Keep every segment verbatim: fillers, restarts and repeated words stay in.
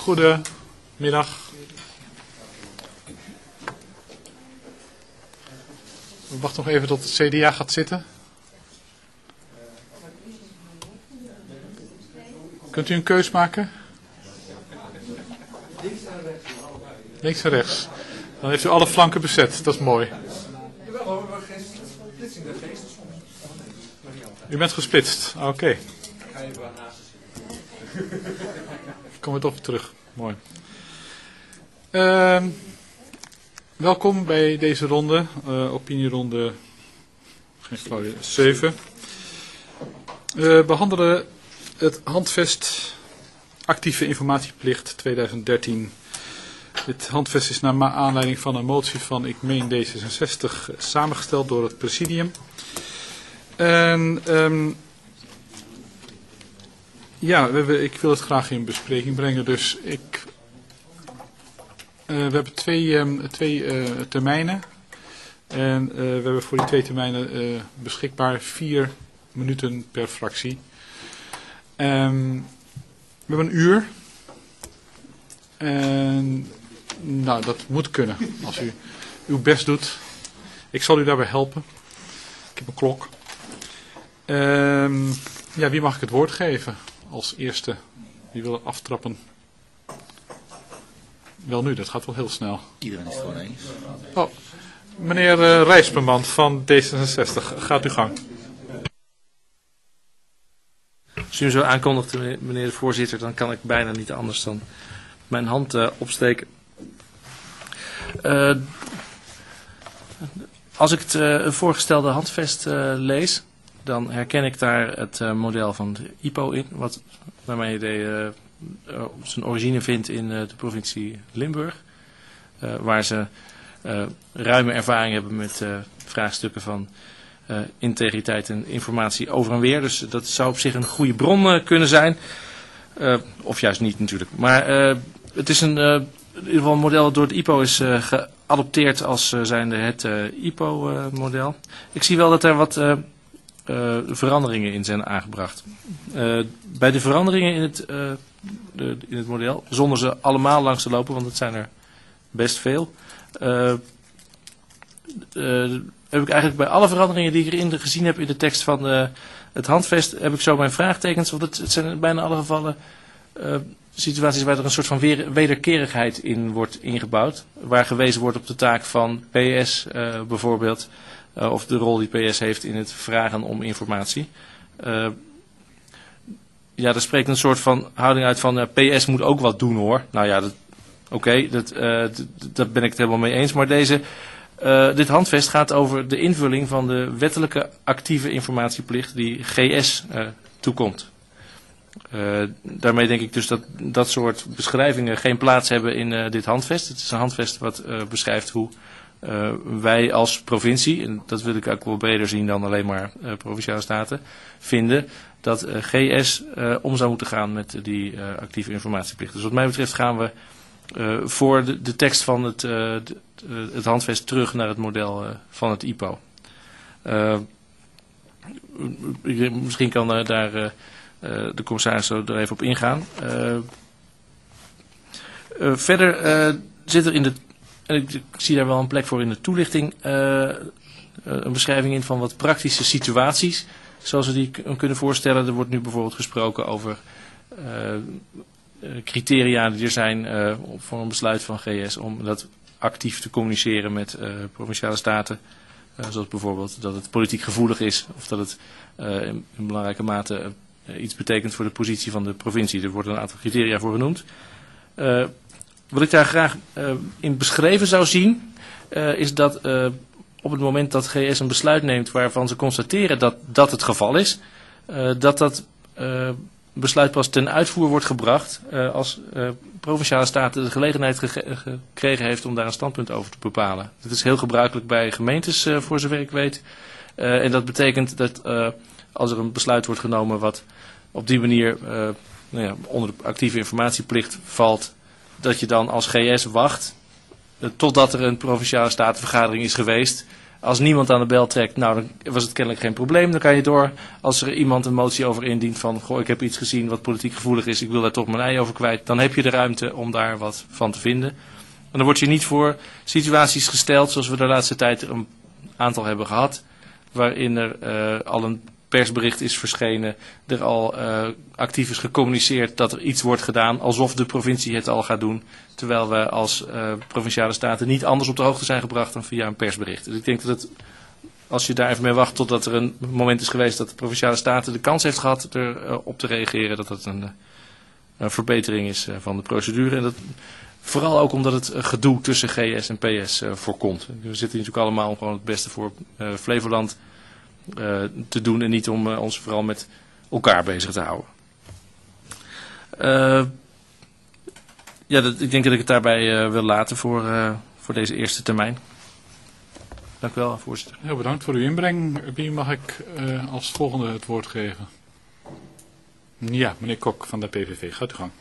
Goedemiddag. We wachten nog even tot het C D A gaat zitten. Kunt u een keus maken? Links en rechts. Dan heeft u alle flanken bezet. Dat is mooi. U bent gesplitst. Oké. Okay. Kom het op terug. Mooi. Uh, welkom bij deze ronde. Uh, opinieronde geen flauw idee, zeven. We behandelen het handvest actieve informatieplicht tweeduizend dertien. Dit handvest is naar aanleiding van een motie van, ik meen D zesenzestig, samengesteld door het presidium. En um, ja, we hebben, ik wil het graag in bespreking brengen. Dus ik, uh, we hebben twee, um, twee uh, termijnen. En uh, we hebben voor die twee termijnen uh, beschikbaar vier minuten per fractie. Um, we hebben een uur. En nou, dat moet kunnen. Als u uw best doet. Ik zal u daarbij helpen. Ik heb een klok. Um, ja, wie mag ik het woord geven als eerste? Wie wil er aftrappen? Wel nu, dat gaat wel heel snel. Iedereen is het gewoon eens. Oh, meneer uh, Rijsperman van D zesenzestig, gaat uw gang. Als u hem zo aankondigt, meneer de voorzitter, dan kan ik bijna niet anders dan mijn hand uh, opsteken. Uh, als ik het uh, voorgestelde handvest uh, lees, dan herken ik daar het uh, model van de I P O in, wat naar mijn idee uh, uh, zijn origine vindt in uh, de provincie Limburg, uh, waar ze uh, ruime ervaring hebben met uh, vraagstukken van uh, integriteit en informatie over en weer. Dus dat zou op zich een goede bron uh, kunnen zijn, uh, of juist niet natuurlijk. Maar uh, het is een, uh, in ieder geval een model dat door het I P O is uh, geadopteerd als uh, zijnde het uh, I P O-model. Uh, ik zie wel dat er wat Uh, Uh, veranderingen in zijn aangebracht. Uh, bij de veranderingen in het, uh, de, in het model, zonder ze allemaal langs te lopen, want het zijn er best veel, uh, uh, heb ik eigenlijk bij alle veranderingen die ik erin gezien heb in de tekst van uh, het handvest, heb ik zo mijn vraagtekens, want het, het zijn in bijna alle gevallen uh, situaties waar er een soort van weer, wederkerigheid in wordt ingebouwd, waar gewezen wordt op de taak van P S uh, bijvoorbeeld, Uh, of de rol die P S heeft in het vragen om informatie. Uh, ja, er spreekt een soort van houding uit van uh, P S moet ook wat doen hoor. Nou ja, oké, okay, dat, uh, dat ben ik het helemaal mee eens. Maar deze, uh, dit handvest gaat over de invulling van de wettelijke actieve informatieplicht die G S uh, toekomt. Uh, daarmee denk ik dus dat dat soort beschrijvingen geen plaats hebben in uh, dit handvest. Het is een handvest wat uh, beschrijft hoe Uh, wij als provincie, en dat wil ik ook wel breder zien dan alleen maar uh, provinciale staten, vinden dat uh, G S uh, om zou moeten gaan met uh, die uh, actieve informatieplicht. Dus wat mij betreft gaan we uh, voor de, de tekst van het, uh, de, uh, het handvest terug naar het model uh, van het I P O. Uh, misschien kan uh, daar uh, uh, de commissaris zo er even op ingaan. Uh, uh, verder uh, zit er in de En ik, ik zie daar wel een plek voor in de toelichting, uh, een beschrijving in van wat praktische situaties, zoals we die kunnen voorstellen. Er wordt nu bijvoorbeeld gesproken over uh, criteria die er zijn uh, voor een besluit van G S om dat actief te communiceren met uh, provinciale staten. Uh, zoals bijvoorbeeld dat het politiek gevoelig is of dat het uh, in, in belangrijke mate uh, iets betekent voor de positie van de provincie. Er worden een aantal criteria voor genoemd. Uh, Wat ik daar graag uh, in beschreven zou zien, uh, is dat uh, op het moment dat G S een besluit neemt waarvan ze constateren dat dat het geval is, uh, dat dat uh, besluit pas ten uitvoer wordt gebracht uh, als uh, provinciale staten de gelegenheid ge gekregen heeft om daar een standpunt over te bepalen. Dat is heel gebruikelijk bij gemeentes, uh, voor zover ik weet. Uh, en dat betekent dat uh, als er een besluit wordt genomen wat op die manier uh, nou ja, onder de actieve informatieplicht valt, dat je dan als G S wacht uh, totdat er een provinciale statenvergadering is geweest Als niemand aan de bel trekt, nou, dan was het kennelijk geen probleem. Dan kan je door. Als er iemand een motie over indient van, goh, ik heb iets gezien wat politiek gevoelig is, ik wil daar toch mijn ei over kwijt. Dan heb je de ruimte om daar wat van te vinden. En dan word je niet voor situaties gesteld, zoals we de laatste tijd een aantal hebben gehad, waarin er uh, al een persbericht is verschenen, er al uh, actief is gecommuniceerd dat er iets wordt gedaan, alsof de provincie het al gaat doen, terwijl we als uh, provinciale staten niet anders op de hoogte zijn gebracht dan via een persbericht. Dus ik denk dat het, als je daar even mee wacht totdat er een moment is geweest dat de provinciale staten de kans heeft gehad erop uh, te reageren, dat dat een, een verbetering is uh, van de procedure. En dat, vooral ook omdat het uh, gedoe tussen G S en P S uh, voorkomt. We zitten natuurlijk allemaal om gewoon het beste voor uh, Flevoland Uh, te doen en niet om uh, ons vooral met elkaar bezig te houden. Uh, ja, dat, ik denk dat ik het daarbij uh, wil laten voor, uh, voor deze eerste termijn. Dank u wel, voorzitter. Heel bedankt voor uw inbreng. Wie mag ik uh, als volgende het woord geven? Ja, meneer Kok van de P V V. Gaat u gang.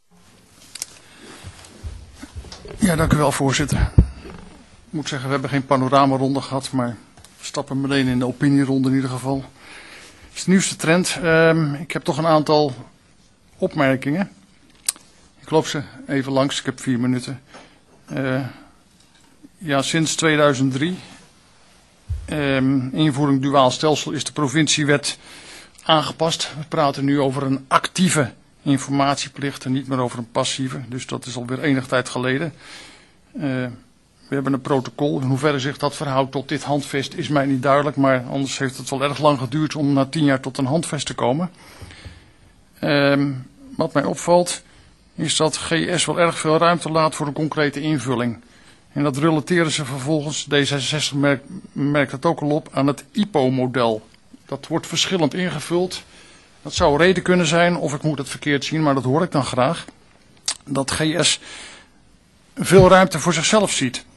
Ja, dank u wel, voorzitter. Ik moet zeggen, we hebben geen panoramaronde gehad, maar we stappen meteen in de opinieronde in ieder geval. Het is de nieuwste trend. Um, ik heb toch een aantal opmerkingen. Ik loop ze even langs, ik heb vier minuten. Uh, ja, sinds tweeduizend drie, um, invoering duaal stelsel, is de provinciewet aangepast. We praten nu over een actieve informatieplicht en niet meer over een passieve. Dus dat is alweer enige tijd geleden. Uh, we hebben een protocol. In hoeverre zich dat verhoudt tot dit handvest is mij niet duidelijk. Maar anders heeft het wel erg lang geduurd om na tien jaar tot een handvest te komen. Uh, wat mij opvalt is dat G S wel erg veel ruimte laat voor een concrete invulling. En dat relateren ze vervolgens, D zesenzestig merkt, merkt het ook al op, aan het I P O-model. Dat wordt verschillend ingevuld. Dat zou een reden kunnen zijn, of ik moet het verkeerd zien, maar dat hoor ik dan graag. Dat G S veel ruimte voor zichzelf ziet.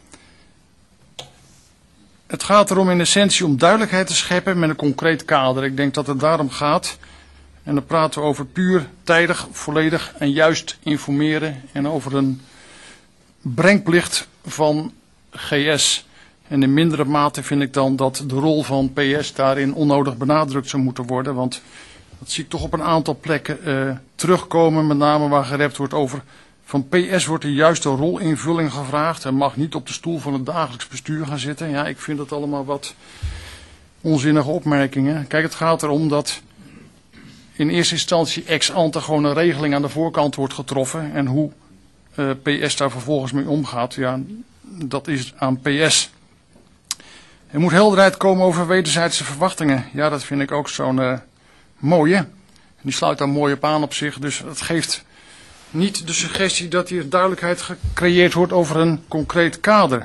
Het gaat erom in essentie om duidelijkheid te scheppen met een concreet kader. Ik denk dat het daarom gaat. En dan praten we over puur, tijdig, volledig en juist informeren. En over een brengplicht van G S. En in mindere mate vind ik dan dat de rol van P S daarin onnodig benadrukt zou moeten worden. Want dat zie ik toch op een aantal plekken uh, terugkomen. Met name waar gerept wordt over. Van P S wordt de juiste rolinvulling gevraagd. Hij mag niet op de stoel van het dagelijks bestuur gaan zitten. Ja, ik vind dat allemaal wat onzinnige opmerkingen. Kijk, het gaat erom dat in eerste instantie ex ante gewoon een regeling aan de voorkant wordt getroffen. En hoe uh, P S daar vervolgens mee omgaat, ja, dat is aan P S. Er moet helderheid komen over wederzijdse verwachtingen. Ja, dat vind ik ook zo'n uh, mooie. Die sluit daar mooi op aan op zich. Dus het geeft niet de suggestie dat hier duidelijkheid gecreëerd wordt over een concreet kader.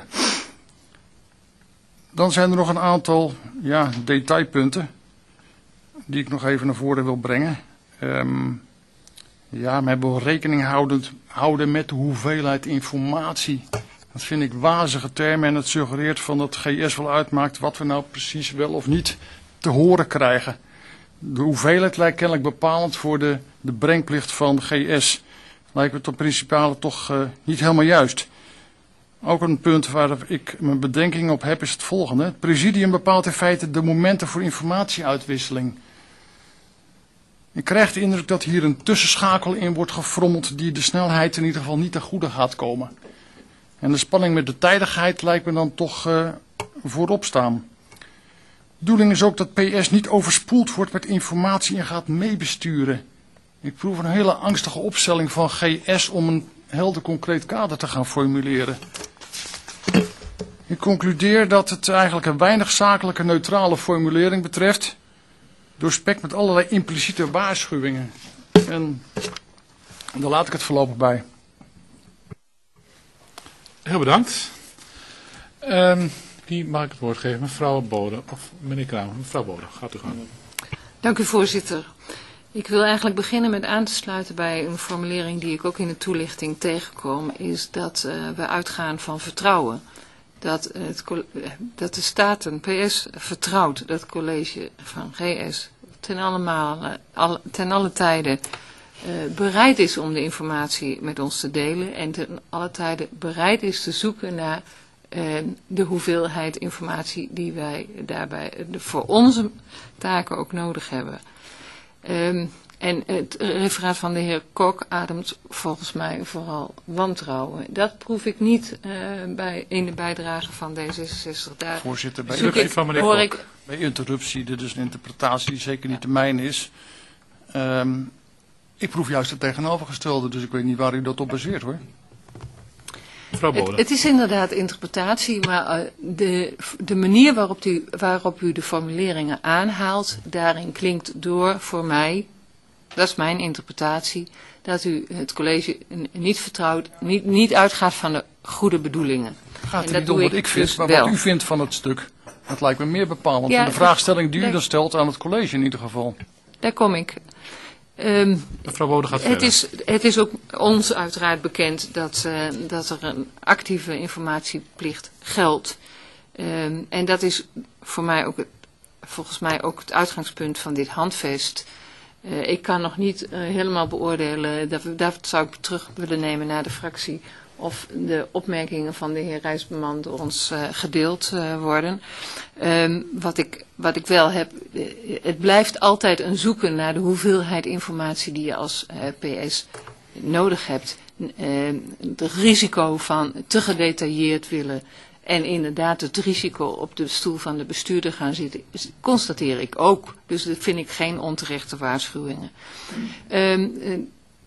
Dan zijn er nog een aantal ja, detailpunten die ik nog even naar voren wil brengen. Um, ja, men wil rekening houdend, houden met de hoeveelheid informatie. Dat vind ik wazige termen en het suggereert van dat G S wel uitmaakt wat we nou precies wel of niet te horen krijgen. De hoeveelheid lijkt kennelijk bepalend voor de, de brengplicht van G S. Lijkt me tot principale toch uh, niet helemaal juist. Ook een punt waar ik mijn bedenking op heb is het volgende. Het presidium bepaalt in feite de momenten voor informatieuitwisseling. Ik krijg de indruk dat hier een tussenschakel in wordt gefrommeld die de snelheid in ieder geval niet ten goede gaat komen. En de spanning met de tijdigheid lijkt me dan toch uh, voorop staan. De bedoeling is ook dat P S niet overspoeld wordt met informatie en gaat meebesturen. Ik proef een hele angstige opstelling van G S om een helder concreet kader te gaan formuleren. Ik concludeer dat het eigenlijk een weinig zakelijke neutrale formulering betreft. Doorspekt met allerlei impliciete waarschuwingen. En daar laat ik het voorlopig bij. Heel bedankt. Um, wie mag ik het woord geven? Mevrouw Bode of meneer Kramer? Mevrouw Bode, gaat u gang. Dank u, voorzitter. Ik wil eigenlijk beginnen met aan te sluiten bij een formulering die ik ook in de toelichting tegenkom, is dat uh, we uitgaan van vertrouwen. Dat, het, dat de Staten, P S, vertrouwt dat het college van G S ten alle, malen, al, ten alle tijden uh, bereid is om de informatie met ons te delen en ten alle tijden bereid is te zoeken naar uh, de hoeveelheid informatie die wij daarbij de, voor onze taken ook nodig hebben. Um, en het referaat van de heer Kok ademt volgens mij vooral wantrouwen. Dat proef ik niet uh, bij, in de bijdrage van D zesenzestig. Daar Voorzitter, bij, zoek ik, van meneer hoor Kok. ik, bij interruptie, dit is een interpretatie die zeker niet de mijne is. Um, ik proef juist het tegenovergestelde, dus ik weet niet waar u dat op baseert hoor. Mevrouw Bode. Het, het is inderdaad interpretatie, maar uh, de, de manier waarop u, waarop u de formuleringen aanhaalt, daarin klinkt door voor mij, dat is mijn interpretatie, dat u het college niet vertrouwt, niet, niet uitgaat van de goede bedoelingen. Het gaat En er dat niet om doe wat ik ik vind, dus maar wel. wat u vindt van het stuk. Dat lijkt me meer bepalend. Ja, en de vraagstelling die u daar- dan stelt aan het college in ieder geval. Daar kom ik. Um, Mevrouw Bode gaat Het verder. is, het is ook ons uiteraard bekend dat, uh, dat er een actieve informatieplicht geldt. Um, en dat is voor mij ook het, volgens mij ook het uitgangspunt van dit handvest. Uh, ik kan nog niet uh, helemaal beoordelen, dat, dat zou ik terug willen nemen naar de fractie, of de opmerkingen van de heer Rijsberman door ons uh, gedeeld uh, worden. Um, wat, ik, wat ik wel heb, uh, het blijft altijd een zoeken naar de hoeveelheid informatie die je als uh, P S nodig hebt. Uh, het risico van te gedetailleerd willen en inderdaad het risico op de stoel van de bestuurder gaan zitten, constateer ik ook. Dus dat vind ik geen onterechte waarschuwingen. Um, uh,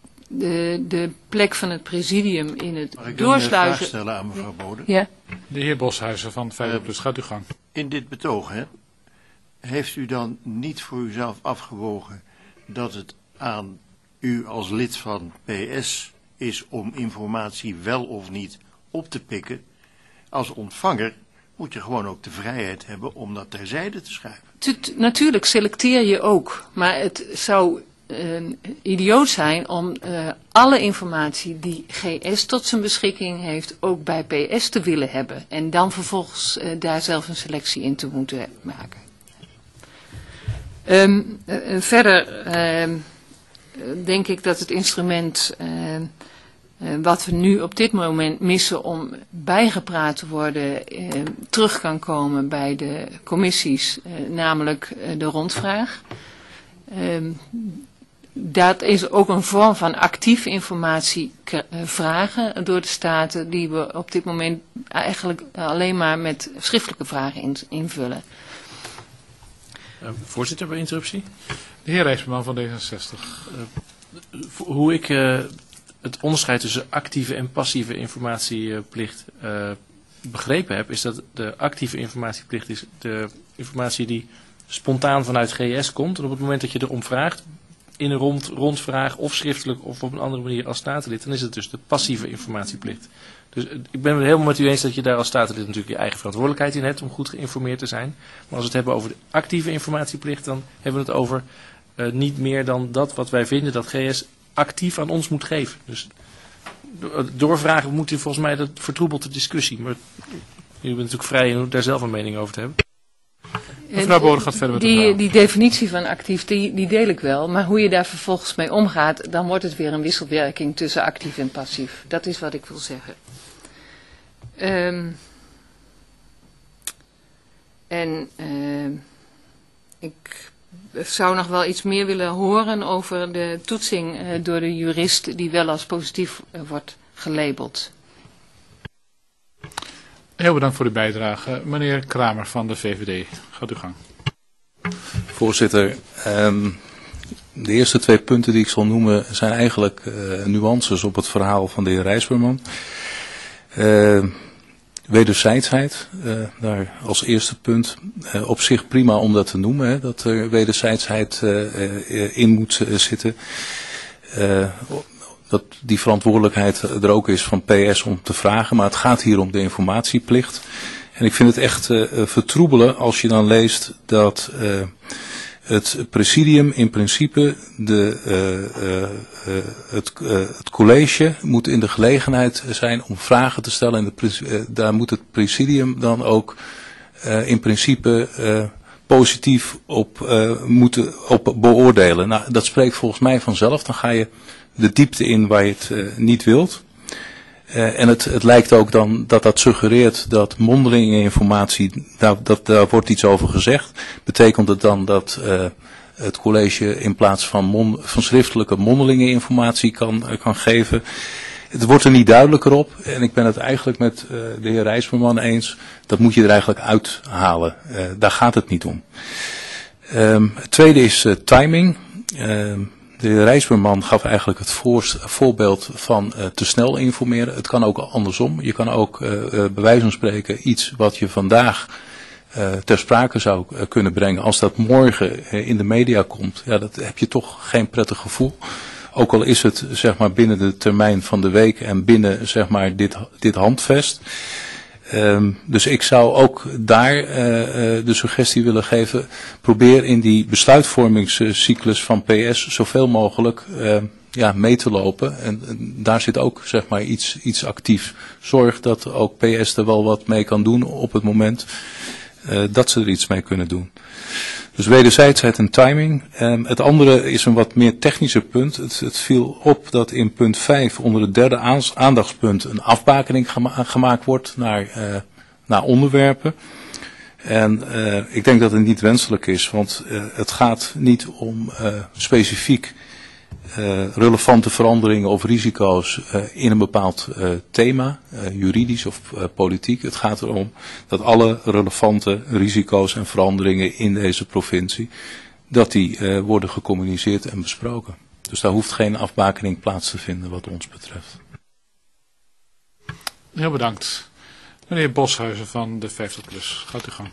De, de plek van het presidium in het Mag ik dan een vraag doorsluizen. stellen aan mevrouw Bode? Ja. De heer Boshuizen van vijftig plus, gaat uw gang. In dit betoog, hè, heeft u dan niet voor uzelf afgewogen dat het aan u als lid van P S is om informatie wel of niet op te pikken? Als ontvanger moet je gewoon ook de vrijheid hebben om dat terzijde te schuiven. Tut, natuurlijk selecteer je ook, maar het zou uh, idioot zijn om uh, alle informatie die G S tot zijn beschikking heeft ook bij P S te willen hebben. En dan vervolgens uh, daar zelf een selectie in te moeten maken. Um, uh, verder uh, denk ik dat het instrument uh, uh, wat we nu op dit moment missen om bijgepraat te worden uh, terug kan komen bij de commissies, uh, namelijk uh, de rondvraag. Uh, dat is ook een vorm van actieve informatie vragen door de Staten die we op dit moment eigenlijk alleen maar met schriftelijke vragen in, invullen. Uh, voorzitter, bij interruptie. De heer Rijsberman van D zesenzestig. Uh, hoe ik uh, het onderscheid tussen actieve en passieve informatieplicht uh, begrepen heb, is dat de actieve informatieplicht is de informatie die spontaan vanuit G S komt. En op het moment dat je erom vraagt, in een rond, rondvraag of schriftelijk of op een andere manier als statenlid, dan is het dus de passieve informatieplicht. Dus uh, ik ben het helemaal met u eens dat je daar als statenlid natuurlijk je eigen verantwoordelijkheid in hebt om goed geïnformeerd te zijn. Maar als we het hebben over de actieve informatieplicht, dan hebben we het over uh, niet meer dan dat wat wij vinden dat G S actief aan ons moet geven. Dus doorvragen moet u volgens mij, dat vertroebelt de discussie. Maar u bent natuurlijk vrij om daar zelf een mening over te hebben. Mevrouw Bode gaat verder met de die, vraag. die definitie van actief, die, die deel ik wel. Maar hoe je daar vervolgens mee omgaat, dan wordt het weer een wisselwerking tussen actief en passief. Dat is wat ik wil zeggen. Um, en uh, ik zou nog wel iets meer willen horen over de toetsing uh, door de jurist die wel als positief uh, wordt gelabeld. Heel bedankt voor uw bijdrage. Meneer Kramer van de V V D, gaat uw gang. Voorzitter, um, de eerste twee punten die ik zal noemen zijn eigenlijk uh, nuances op het verhaal van de heer Rijsberman. Uh, wederzijdsheid, uh, daar als eerste punt. Uh, op zich prima om dat te noemen, hè, dat er wederzijdsheid uh, uh, in moet uh, zitten. Uh, dat die verantwoordelijkheid er ook is van P S om te vragen, maar het gaat hier om de informatieplicht. En ik vind het echt uh, vertroebelen als je dan leest dat uh, het presidium in principe, de, uh, uh, uh, het, uh, het college moet in de gelegenheid zijn om vragen te stellen. En de, uh, daar moet het presidium dan ook uh, in principe uh, positief op, uh, moeten, op beoordelen. Nou, dat spreekt volgens mij vanzelf. Dan ga je de diepte in waar je het uh, niet wilt. Uh, en het, het lijkt ook dan dat dat suggereert dat mondelinge informatie, daar, dat, daar wordt iets over gezegd. Betekent het dan dat uh, het college in plaats van, mon, van schriftelijke mondelinge informatie kan, uh, kan geven? Het wordt er niet duidelijker op en ik ben het eigenlijk met uh, de heer Rijsberman eens. Dat moet je er eigenlijk uithalen. Uh, daar gaat het niet om. Um, het tweede is uh, timing. Uh, De heer Rijsberman gaf eigenlijk het voor, voorbeeld van uh, te snel informeren. Het kan ook andersom. Je kan ook uh, uh, bij wijze van spreken iets wat je vandaag uh, ter sprake zou uh, kunnen brengen. Als dat morgen uh, in de media komt, ja, dat heb je toch geen prettig gevoel. Ook al is het zeg maar binnen de termijn van de week en binnen zeg maar dit, dit handvest. Um, dus ik zou ook daar uh, uh, de suggestie willen geven, probeer in die besluitvormingscyclus van P S zoveel mogelijk uh, ja, mee te lopen. En, en daar zit ook zeg maar iets, iets actiefs. Zorg dat ook P S er wel wat mee kan doen op het moment uh, dat ze er iets mee kunnen doen. Dus wederzijdsheid en timing. Um, het andere is een wat meer technische punt. Het, het viel op dat in punt vijf onder het derde aandachtspunt een afbakening gema gemaakt wordt naar, uh, naar onderwerpen. En uh, ik denk dat het niet wenselijk is, want uh, het gaat niet om uh, specifiek uh, relevante veranderingen of risico's uh, in een bepaald uh, thema, uh, juridisch of uh, politiek. Het gaat erom dat alle relevante risico's en veranderingen in deze provincie, dat die uh, worden gecommuniceerd en besproken. Dus daar hoeft geen afbakening plaats te vinden wat ons betreft. Heel bedankt. Meneer Boshuizen van de vijftig plus. Gaat u gang.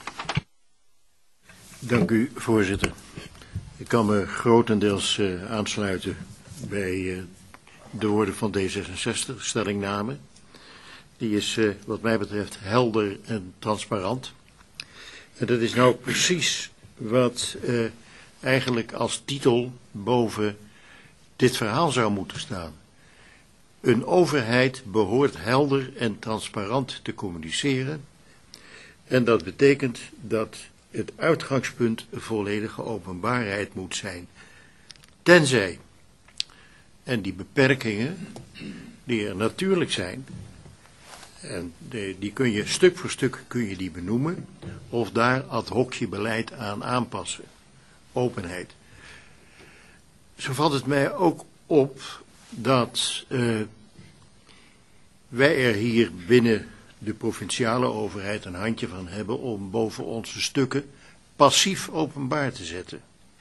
Dank u, voorzitter. Ik kan me grotendeels uh, aansluiten bij uh, de woorden van D zesenzestig, stellingname. Die is uh, wat mij betreft helder en transparant. En dat is nou precies wat uh, eigenlijk als titel boven dit verhaal zou moeten staan. Een overheid behoort helder en transparant te communiceren. En dat betekent dat het uitgangspunt volledige openbaarheid moet zijn. Tenzij, en die beperkingen die er natuurlijk zijn, en de, die kun je stuk voor stuk kun je die benoemen, of daar ad hoc je beleid aan aanpassen. Openheid. Zo valt het mij ook op dat uh, wij er hier binnen de provinciale overheid een handje van hebben om boven onze stukken passief openbaar te zetten.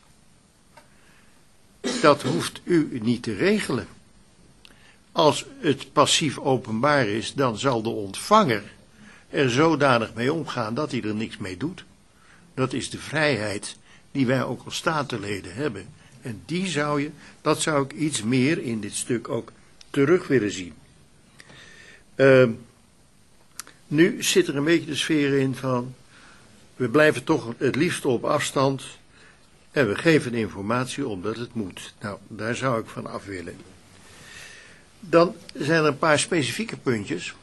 Dat hoeft u niet te regelen. Als het passief openbaar is, dan zal de ontvanger er zodanig mee omgaan dat hij er niks mee doet. Dat is de vrijheid die wij ook als statenleden hebben. En die zou je, dat zou ik iets meer in dit stuk ook terug willen zien. Uh, nu zit er een beetje de sfeer in van, we blijven toch het liefst op afstand en we geven informatie omdat het moet. Nou, daar zou ik van af willen. Dan zijn er een paar specifieke puntjes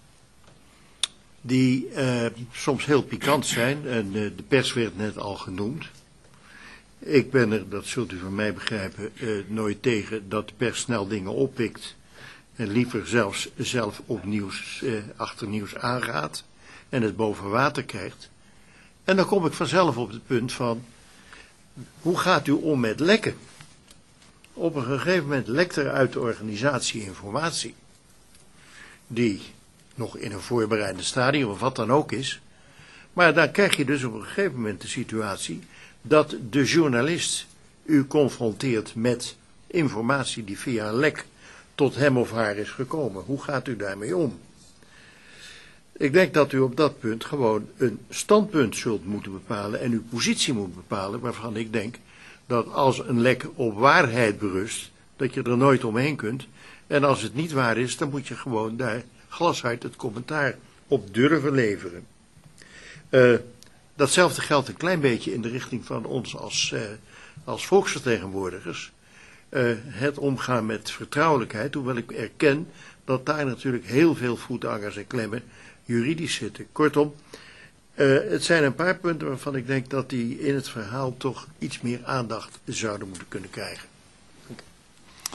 die uh, soms heel pikant zijn en uh, de pers werd net al genoemd. Ik ben er, dat zult u van mij begrijpen, uh, nooit tegen dat de pers snel dingen oppikt en liever zelfs zelf op nieuws, uh, achter nieuws aangaat en het boven water krijgt. En dan kom ik vanzelf op het punt van, hoe gaat u om met lekken? Op een gegeven moment lekt er uit de organisatie informatie, die nog in een voorbereidend stadium of wat dan ook is. Maar dan krijg je dus op een gegeven moment de situatie dat de journalist u confronteert met informatie die via een lek tot hem of haar is gekomen. Hoe gaat u daarmee om? Ik denk dat u op dat punt gewoon een standpunt zult moeten bepalen en uw positie moet bepalen, waarvan ik denk dat als een lek op waarheid berust, dat je er nooit omheen kunt. En als het niet waar is, dan moet je gewoon daar glashard het commentaar op durven leveren. Uh, datzelfde geldt een klein beetje in de richting van ons als, uh, als volksvertegenwoordigers. Uh, het omgaan met vertrouwelijkheid, hoewel ik erken dat daar natuurlijk heel veel voetangers en klemmen juridisch zitten. Kortom, uh, het zijn een paar punten waarvan ik denk dat die in het verhaal toch iets meer aandacht zouden moeten kunnen krijgen.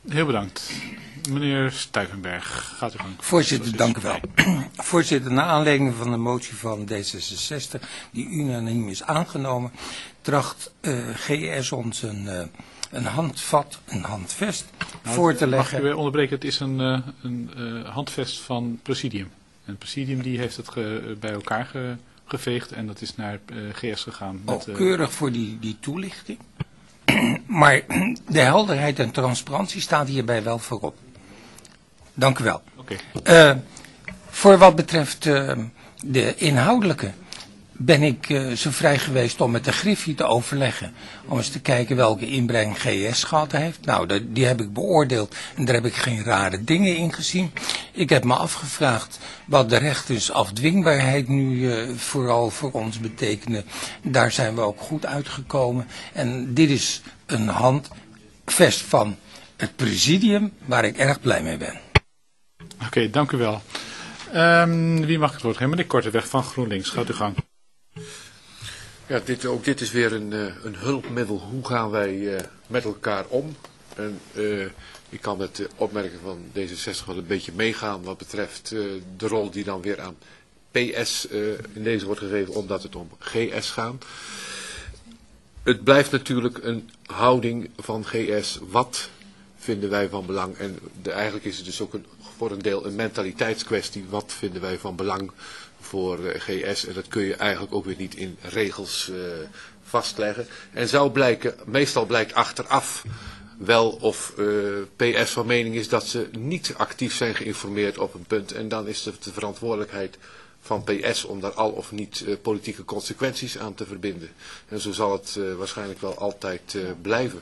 Heel bedankt. Meneer Stuyvenberg, gaat u gang. Voorzitter, dank u wel. Voorzitter, naar aanleiding van de motie van D zesenzestig, die unaniem is aangenomen, tracht uh, G S ons een, uh, een handvat, een handvest nou, voor te leggen. Mag ik u onderbreken? Het is een, uh, een uh, handvest van Presidium. En het Presidium die heeft het ge, bij elkaar ge, geveegd en dat is naar uh, G S gegaan. Met, oh, keurig voor die, die toelichting. Maar de helderheid en transparantie staat hierbij wel voorop. Dank u wel. Okay. Uh, voor wat betreft uh, de inhoudelijke ben ik uh, zo vrij geweest om met de Griffie te overleggen. Om eens te kijken welke inbreng G S gehad heeft. Nou, de, die heb ik beoordeeld en daar heb ik geen rare dingen in gezien. Ik heb me afgevraagd wat de rechtersafdwingbaarheid nu uh, vooral voor ons betekende. Daar zijn we ook goed uitgekomen. En dit is een handvest van het presidium waar ik erg blij mee ben. Oké, okay, dank u wel. Um, wie mag het woord geven? Meneer Korteweg van GroenLinks, gaat u gang. Ja, dit, ook dit is weer een, uh, een hulpmiddel. Hoe gaan wij uh, met elkaar om? En uh, ik kan met de opmerking van D zesenzestig wel een beetje meegaan wat betreft uh, de rol die dan weer aan P S uh, in deze wordt gegeven, omdat het om G S gaat. Het blijft natuurlijk een houding van G S. Wat vinden wij van belang? En de, eigenlijk is het dus ook een, voor een deel een mentaliteitskwestie. Wat vinden wij van belang voor uh, G S? En dat kun je eigenlijk ook weer niet in regels uh, vastleggen. En zou blijken, meestal blijkt achteraf wel of uh, P S van mening is dat ze niet actief zijn geïnformeerd op een punt. En dan is het de verantwoordelijkheid van P S om daar al of niet uh, politieke consequenties aan te verbinden. En zo zal het uh, waarschijnlijk wel altijd uh, blijven.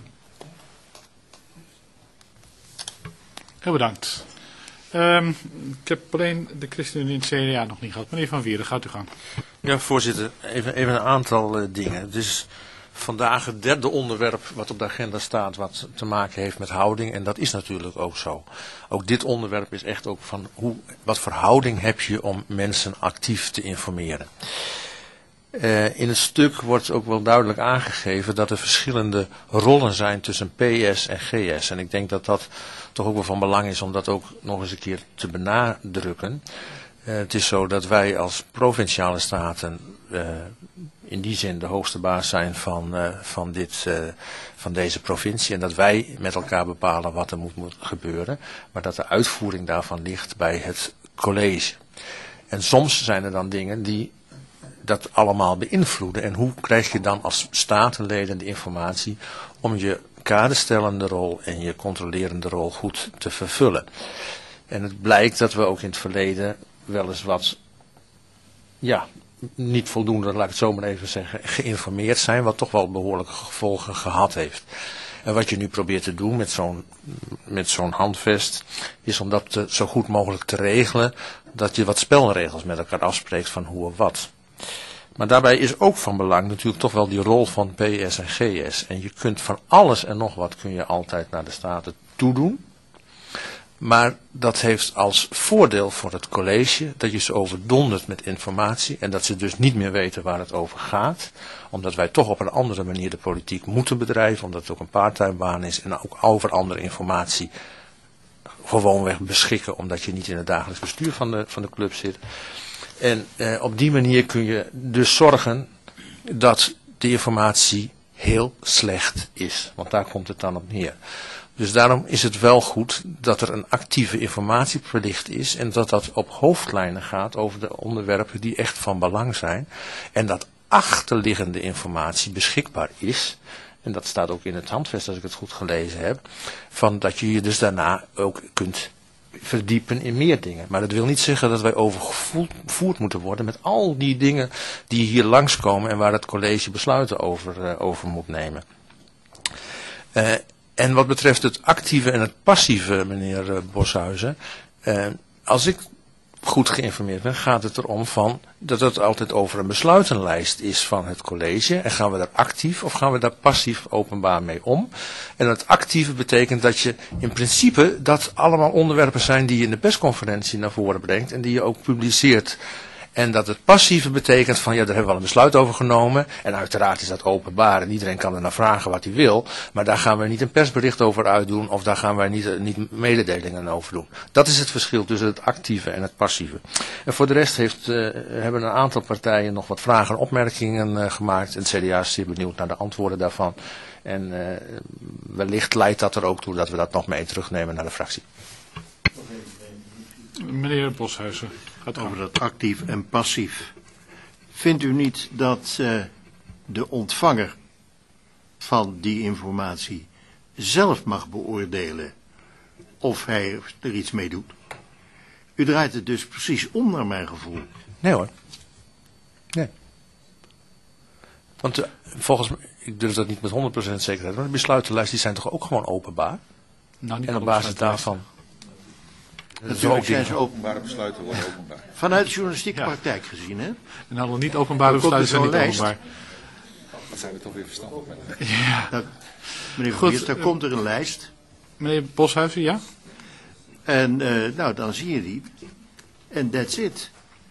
Heel bedankt. Um, ik heb alleen de ChristenUnie en het C D A nog niet gehad. Meneer Van Wieren, gaat u gang. Ja, voorzitter. Even, even een aantal uh, dingen. Het is vandaag het derde onderwerp wat op de agenda staat wat te maken heeft met houding. En dat is natuurlijk ook zo. Ook dit onderwerp is echt ook van hoe, wat voor houding heb je om mensen actief te informeren. Uh, in het stuk wordt ook wel duidelijk aangegeven dat er verschillende rollen zijn tussen P S en G S. En ik denk dat dat toch ook wel van belang is om dat ook nog eens een keer te benadrukken. Uh, het is zo dat wij als provinciale staten uh, in die zin de hoogste baas zijn van, uh, van, dit, uh, van deze provincie. En dat wij met elkaar bepalen wat er moet, moet gebeuren. Maar dat de uitvoering daarvan ligt bij het college. En soms zijn er dan dingen die dat allemaal beïnvloeden. En hoe krijg je dan als statenleden de informatie om je kaderstellende rol en je controlerende rol goed te vervullen. En het blijkt dat we ook in het verleden wel eens wat, ja, niet voldoende, laat ik het zo maar even zeggen, geïnformeerd zijn, wat toch wel behoorlijke gevolgen gehad heeft. En wat je nu probeert te doen met zo'n met zo'n handvest, is om dat te, zo goed mogelijk te regelen, dat je wat spelregels met elkaar afspreekt van hoe of wat. Maar daarbij is ook van belang natuurlijk toch wel die rol van P S en G S. En je kunt van alles en nog wat kun je altijd naar de Staten toedoen. Maar dat heeft als voordeel voor het college dat je ze overdondert met informatie. En dat ze dus niet meer weten waar het over gaat. Omdat wij toch op een andere manier de politiek moeten bedrijven. Omdat het ook een parttijbaan is. En ook over andere informatie gewoonweg beschikken. Omdat je niet in het dagelijks bestuur van de, van de club zit. En eh, op die manier kun je dus zorgen dat de informatie heel slecht is. Want daar komt het dan op neer. Dus daarom is het wel goed dat er een actieve informatieplicht is. En dat dat op hoofdlijnen gaat over de onderwerpen die echt van belang zijn. En dat achterliggende informatie beschikbaar is. En dat staat ook in het handvest als ik het goed gelezen heb. Van dat je je dus daarna ook kunt verdiepen in meer dingen. Maar dat wil niet zeggen dat wij overgevoerd moeten worden met al die dingen die hier langskomen en waar het college besluiten over, uh, over moet nemen. Uh, en wat betreft het actieve en het passieve, meneer uh, Boshuizen, uh, als ik goed geïnformeerd ben, gaat het erom van dat het altijd over een besluitenlijst is van het college. En gaan we daar actief of gaan we daar passief openbaar mee om? En het actieve betekent dat je in principe dat allemaal onderwerpen zijn die je in de persconferentie naar voren brengt en die je ook publiceert. En dat het passieve betekent van, ja, daar hebben we al een besluit over genomen. En uiteraard is dat openbaar en iedereen kan er naar vragen wat hij wil. Maar daar gaan we niet een persbericht over uitdoen of daar gaan wij niet, niet mededelingen over doen. Dat is het verschil tussen het actieve en het passieve. En voor de rest heeft, uh, hebben een aantal partijen nog wat vragen en opmerkingen uh, gemaakt. En het C D A is zeer benieuwd naar de antwoorden daarvan. En uh, wellicht leidt dat er ook toe dat we dat nog mee terugnemen naar de fractie. Meneer Boshuizen, gaat Over over. dat actief en passief. Vindt u niet dat uh, de ontvanger van die informatie zelf mag beoordelen of hij er iets mee doet? U draait het dus precies om naar mijn gevoel. Nee hoor. Nee. Want uh, volgens mij, ik durf dat niet met honderd procent zekerheid, maar de besluitenlijst die zijn toch ook gewoon openbaar? Nou, niet En op alle basis besluiten. daarvan. Natuurlijk zijn ze open. Openbare besluiten worden openbaar. Vanuit de journalistieke Ja. praktijk gezien, hè? En alle niet openbare Dan komt besluiten zijn er niet zo'n openbaar. Dat zijn we toch weer verstandig met. Ja. Nou, meneer Goed, Verweers, daar uh, komt er een lijst. Meneer Boshuizen, ja? En uh, nou, dan zie je die. En that's it.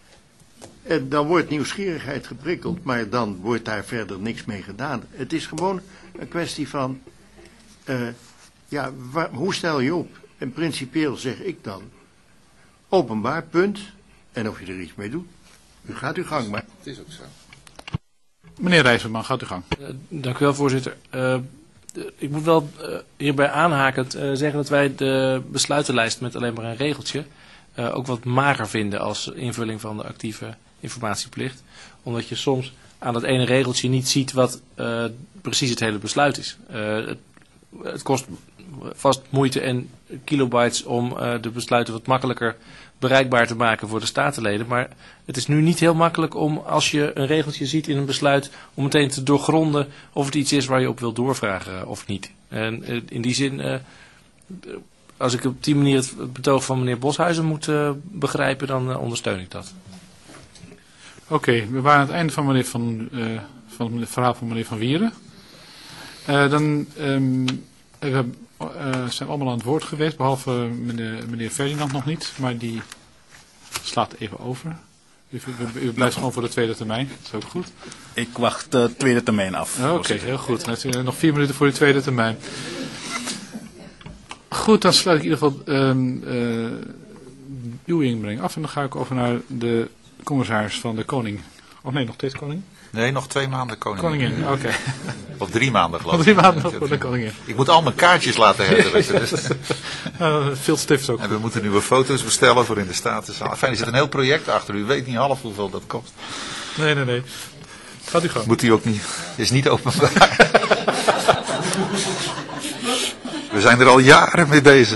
En dan wordt nieuwsgierigheid geprikkeld, maar dan wordt daar verder niks mee gedaan. Het is gewoon een kwestie van, uh, ja, waar, hoe stel je op? En principieel zeg ik dan, openbaar, punt. En of je er iets mee doet, u gaat uw gang maar. Het is ook zo. Meneer Rijsselman, gaat u gang. Uh, dank u wel, voorzitter. Uh, ik moet wel uh, hierbij aanhakend uh, zeggen dat wij de besluitenlijst met alleen maar een regeltje uh, ook wat mager vinden als invulling van de actieve informatieplicht. Omdat je soms aan dat ene regeltje niet ziet wat uh, precies het hele besluit is. Uh, het, het kost vast moeite en kilobytes om uh, de besluiten wat makkelijker bereikbaar te maken voor de statenleden. Maar het is nu niet heel makkelijk om, als je een regeltje ziet in een besluit, om meteen te doorgronden of het iets is waar je op wil doorvragen of niet. En uh, in die zin, uh, als ik op die manier het betoog van meneer Boshuizen moet uh, begrijpen, dan uh, ondersteun ik dat. Oké, okay, we waren aan het einde van, meneer van, uh, van het verhaal van meneer Van Wieren. Uh, dan um, we uh, zijn allemaal aan het woord geweest, behalve meneer, meneer Ferdinand nog niet, maar die slaat even over. U, u, u blijft gewoon voor de tweede termijn, dat is ook goed. Ik wacht de tweede termijn af. Oké, okay, heel goed. Dan heeft u nog vier minuten voor de tweede termijn. Goed, dan sluit ik in ieder geval um, uh, uw inbreng af en dan ga ik over naar de commissaris van de Koning. Oh nee, nog steeds Koning? Nee, nog twee maanden koningin. Koningin, oké. Okay. Of drie maanden geloof ik. Of drie maanden nog voor de koningin. Ik moet al mijn kaartjes laten hebben. Dus. uh, veel stift ook. En we moeten nieuwe foto's bestellen voor in de Statenzaal. Fijn, er zit een heel project achter. U weet niet half hoeveel dat kost. Nee, nee, nee. Gaat u gewoon. Moet u ook niet. Is niet openbaar. We zijn er al jaren mee bezig.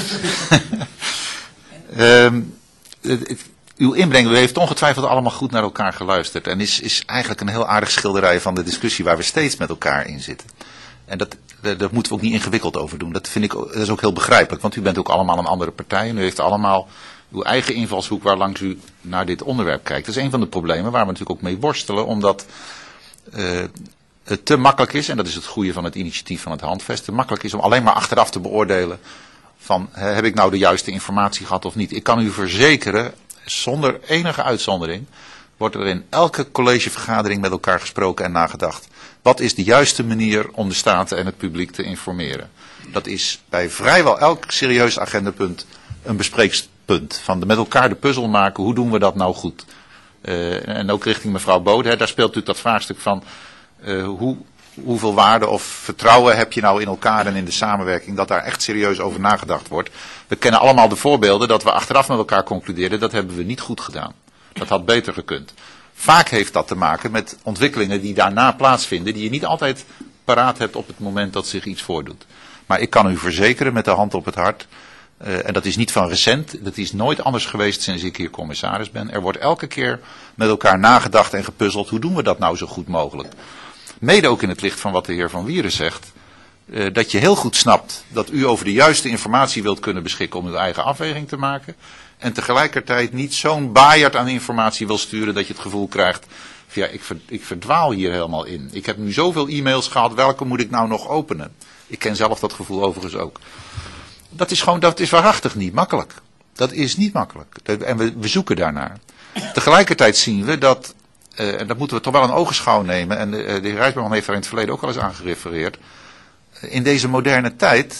um, het, het, Uw inbreng, u heeft ongetwijfeld allemaal goed naar elkaar geluisterd. En is, is eigenlijk een heel aardig schilderij van de discussie waar we steeds met elkaar in zitten. En dat, daar moeten we ook niet ingewikkeld over doen. Dat vind ik dat is ook heel begrijpelijk, want u bent ook allemaal een andere partij. En u heeft allemaal uw eigen invalshoek waarlangs u naar dit onderwerp kijkt. Dat is een van de problemen waar we natuurlijk ook mee worstelen. Omdat uh, het te makkelijk is, en dat is het goede van het initiatief van het Handvest, te makkelijk is om alleen maar achteraf te beoordelen van heb ik nou de juiste informatie gehad of niet. Ik kan u verzekeren, zonder enige uitzondering wordt er in elke collegevergadering met elkaar gesproken en nagedacht. Wat is de juiste manier om de Staten en het publiek te informeren? Dat is bij vrijwel elk serieus agendapunt een bespreekpunt. Van de, met elkaar de puzzel maken, hoe doen we dat nou goed? Uh, en ook richting mevrouw Bode, hè, daar speelt natuurlijk dat vraagstuk van uh, hoe, hoeveel waarde of vertrouwen heb je nou in elkaar en in de samenwerking, dat daar echt serieus over nagedacht wordt. We kennen allemaal de voorbeelden dat we achteraf met elkaar concludeerden, dat hebben we niet goed gedaan. Dat had beter gekund. Vaak heeft dat te maken met ontwikkelingen die daarna plaatsvinden, die je niet altijd paraat hebt op het moment dat zich iets voordoet. Maar ik kan u verzekeren met de hand op het hart, uh, en dat is niet van recent, dat is nooit anders geweest sinds ik hier commissaris ben. Er wordt elke keer met elkaar nagedacht en gepuzzeld, hoe doen we dat nou zo goed mogelijk? Mede ook in het licht van wat de heer Van Wieren zegt, uh, dat je heel goed snapt dat u over de juiste informatie wilt kunnen beschikken om uw eigen afweging te maken. En tegelijkertijd niet zo'n baaierd aan informatie wil sturen dat je het gevoel krijgt, ja, ik, ver, ik verdwaal hier helemaal in. Ik heb nu zoveel e-mails gehad, welke moet ik nou nog openen? Ik ken zelf dat gevoel overigens ook. Dat is gewoon, dat is waarachtig niet makkelijk. Dat is niet makkelijk. En we, we zoeken daarnaar. Tegelijkertijd zien we dat, uh, en dat moeten we toch wel in ogenschouw nemen, en de, uh, de heer Rijsberman heeft daar in het verleden ook al eens aan gerefereerd, in deze moderne tijd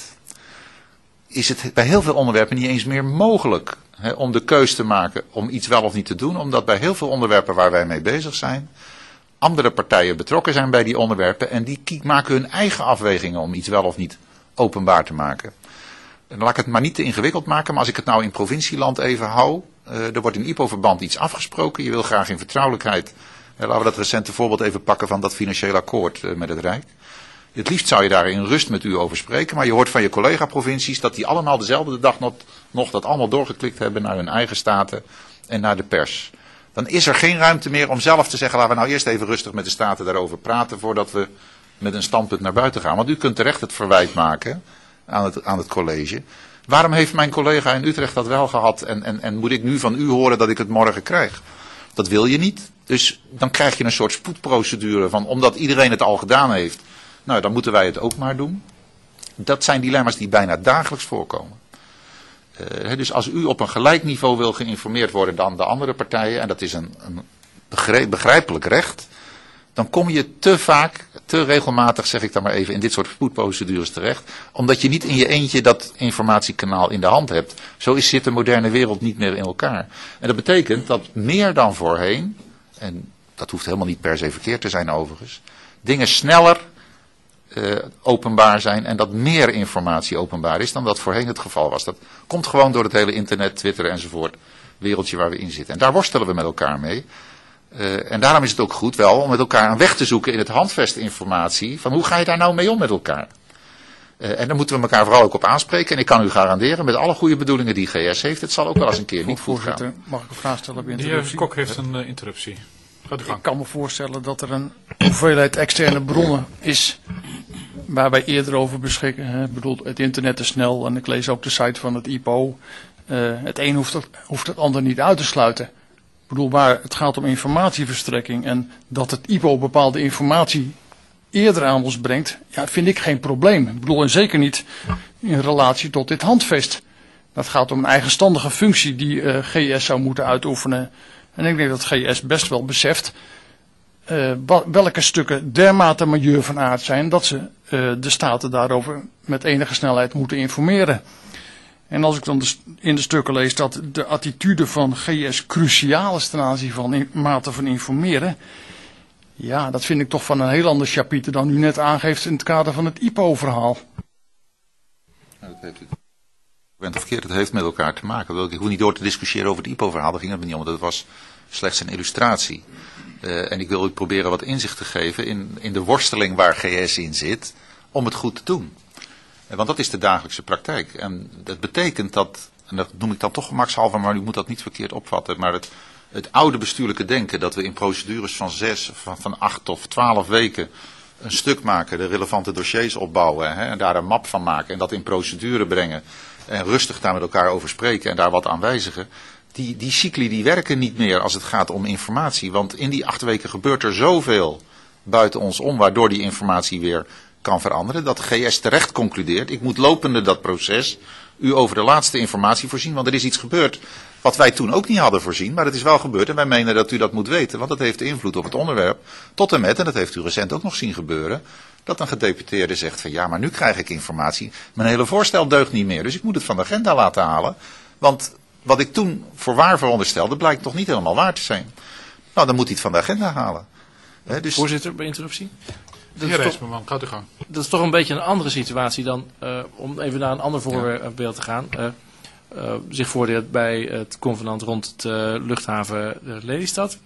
is het bij heel veel onderwerpen niet eens meer mogelijk hè, om de keus te maken om iets wel of niet te doen, omdat bij heel veel onderwerpen waar wij mee bezig zijn, andere partijen betrokken zijn bij die onderwerpen en die maken hun eigen afwegingen om iets wel of niet openbaar te maken. En laat ik het maar niet te ingewikkeld maken, maar als ik het nou in provincieland even hou, uh, er wordt in I P O-verband iets afgesproken, je wil graag in vertrouwelijkheid, uh, laten we dat recente voorbeeld even pakken van dat financieel akkoord uh, met het Rijk. Het liefst zou je daar in rust met u over spreken, maar je hoort van je collega-provincies dat die allemaal dezelfde dag nog, nog dat allemaal doorgeklikt hebben naar hun eigen staten en naar de pers. Dan is er geen ruimte meer om zelf te zeggen, laten we nou eerst even rustig met de staten daarover praten voordat we met een standpunt naar buiten gaan. Want u kunt terecht het verwijt maken aan het, aan het college. Waarom heeft mijn collega in Utrecht dat wel gehad en, en, en moet ik nu van u horen dat ik het morgen krijg? Dat wil je niet. Dus dan krijg je een soort spoedprocedure van, omdat iedereen het al gedaan heeft, nou dan moeten wij het ook maar doen. Dat zijn dilemma's die bijna dagelijks voorkomen. Uh, dus als u op een gelijk niveau wil geïnformeerd worden dan de andere partijen, en dat is een, een begrijp, begrijpelijk recht, dan kom je te vaak, te regelmatig zeg ik dan maar even, in dit soort spoedprocedures terecht, omdat je niet in je eentje dat informatiekanaal in de hand hebt. Zo is, zit de moderne wereld niet meer in elkaar. En dat betekent dat meer dan voorheen, en dat hoeft helemaal niet per se verkeerd te zijn overigens, dingen sneller Uh, openbaar zijn en dat meer informatie openbaar is dan dat voorheen het geval was. Dat komt gewoon door het hele internet, Twitter enzovoort, wereldje waar we in zitten. En daar worstelen we met elkaar mee. Uh, en daarom is het ook goed wel om met elkaar een weg te zoeken in het handvestinformatie van hoe ga je daar nou mee om met elkaar. Uh, en daar moeten we elkaar vooral ook op aanspreken. En ik kan u garanderen, met alle goede bedoelingen die G S heeft, het zal ook wel eens een keer niet goed gaan. Mag ik een vraag stellen op De interruptie? heer Kok heeft een uh, interruptie. Gaat u gang. Ik kan me voorstellen dat er een hoeveelheid externe bronnen is waar wij eerder over beschikken. Hè. Ik bedoel, het internet is snel en ik lees ook de site van het I P O. Uh, het een hoeft het, hoeft het ander niet uit te sluiten. Ik bedoel, waar het gaat om informatieverstrekking en dat het I P O bepaalde informatie eerder aan ons brengt, ja, vind ik geen probleem. Ik bedoel, en zeker niet in relatie tot dit handvest. Dat gaat om een eigenstandige functie die uh, G S zou moeten uitoefenen. En ik denk dat G S best wel beseft uh, welke stukken dermate majeur van aard zijn dat ze uh, de staten daarover met enige snelheid moeten informeren. En als ik dan de, in de stukken lees dat de attitude van G S cruciaal is ten aanzien van in, mate van informeren, ja, dat vind ik toch van een heel ander chapitre dan u net aangeeft in het kader van het I P O-verhaal. Nou, dat heeft u. Ik ben het verkeerd, het heeft met elkaar te maken. Ik hoef niet door te discussiëren over het I P O-verhaal, daar ging het me niet om, dat was slechts een illustratie. Uh, en ik wil u proberen wat inzicht te geven in, in de worsteling waar G S in zit, om het goed te doen. Uh, want dat is de dagelijkse praktijk. En dat betekent dat, en dat noem ik dan toch gemakshalve, maar u moet dat niet verkeerd opvatten, maar het, het oude bestuurlijke denken dat we in procedures van zes, van, van acht of twaalf weken een stuk maken, de relevante dossiers opbouwen, hè, en daar een map van maken en dat in procedure brengen en rustig daar met elkaar over spreken en daar wat aan wijzigen. Die, die cycli die werken niet meer als het gaat om informatie, want in die acht weken gebeurt er zoveel buiten ons om, waardoor die informatie weer kan veranderen, dat G S terecht concludeert, ik moet lopende dat proces u over de laatste informatie voorzien, want er is iets gebeurd wat wij toen ook niet hadden voorzien, maar het is wel gebeurd en wij menen dat u dat moet weten, want dat heeft invloed op het onderwerp, tot en met, en dat heeft u recent ook nog zien gebeuren, dat een gedeputeerde zegt van ja, maar nu krijg ik informatie, mijn hele voorstel deugt niet meer, dus ik moet het van de agenda laten halen, want wat ik toen voor waar veronderstelde, blijkt toch niet helemaal waar te zijn. Nou, dan moet hij het van de agenda halen. He, dus... Voorzitter, bij interruptie. De heer Rijsberman, gaat u gang. Dat is toch een beetje een andere situatie dan, uh, om even naar een ander voorbeeld te gaan. Uh, uh, zich voordeelt bij het convenant rond de luchthaven uh, Lelystad.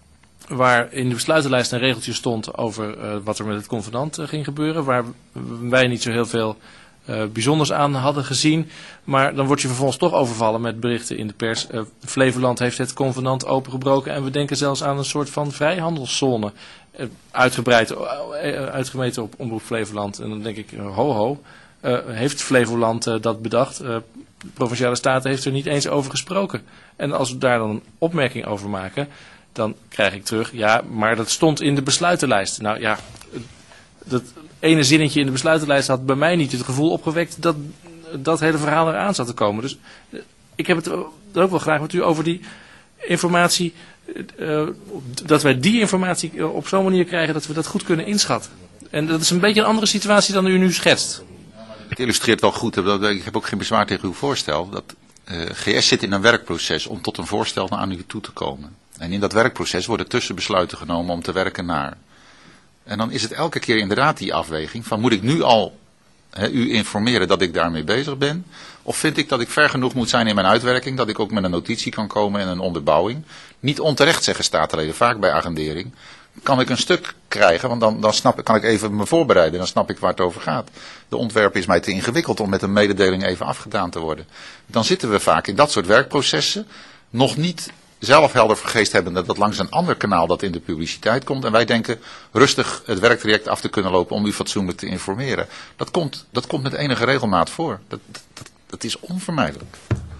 Waar in de besluitenlijst een regeltje stond over uh, wat er met het convenant uh, ging gebeuren. Waar wij niet zo heel veel Uh, bijzonders aan hadden gezien. Maar dan word je vervolgens toch overvallen met berichten in de pers. Uh, Flevoland heeft het convenant opengebroken en we denken zelfs aan een soort van vrijhandelszone. Uh, uitgebreid, uh, uitgemeten op Omroep Flevoland. En dan denk ik, uh, ho ho, uh, heeft Flevoland uh, dat bedacht? Uh, de Provinciale Staten heeft er niet eens over gesproken. En als we daar dan een opmerking over maken, dan krijg ik terug, ja, maar dat stond in de besluitenlijst. Nou ja, dat ene zinnetje in de besluitenlijst had bij mij niet het gevoel opgewekt dat dat hele verhaal eraan zat te komen. Dus ik heb het ook wel graag met u over die informatie, uh, dat wij die informatie op zo'n manier krijgen dat we dat goed kunnen inschatten. En dat is een beetje een andere situatie dan u nu schetst. Het illustreert wel goed, ik heb ook geen bezwaar tegen uw voorstel, dat uh, G S zit in een werkproces om tot een voorstel aan u toe te komen. En in dat werkproces worden tussenbesluiten genomen om te werken naar. En dan is het elke keer inderdaad die afweging van moet ik nu al he, u informeren dat ik daarmee bezig ben? Of vind ik dat ik ver genoeg moet zijn in mijn uitwerking, dat ik ook met een notitie kan komen en een onderbouwing? Niet onterecht zeggen statenleden, vaak bij agendering. Kan ik een stuk krijgen, want dan, dan snap, kan ik even me voorbereiden, dan snap ik waar het over gaat. De ontwerp is mij te ingewikkeld om met een mededeling even afgedaan te worden. Dan zitten we vaak in dat soort werkprocessen, nog niet zelf helder vergeest hebben dat langs een ander kanaal dat in de publiciteit komt. En wij denken rustig het werktraject af te kunnen lopen om u fatsoenlijk te informeren. Dat komt, dat komt met enige regelmaat voor. Dat, dat, dat is onvermijdelijk.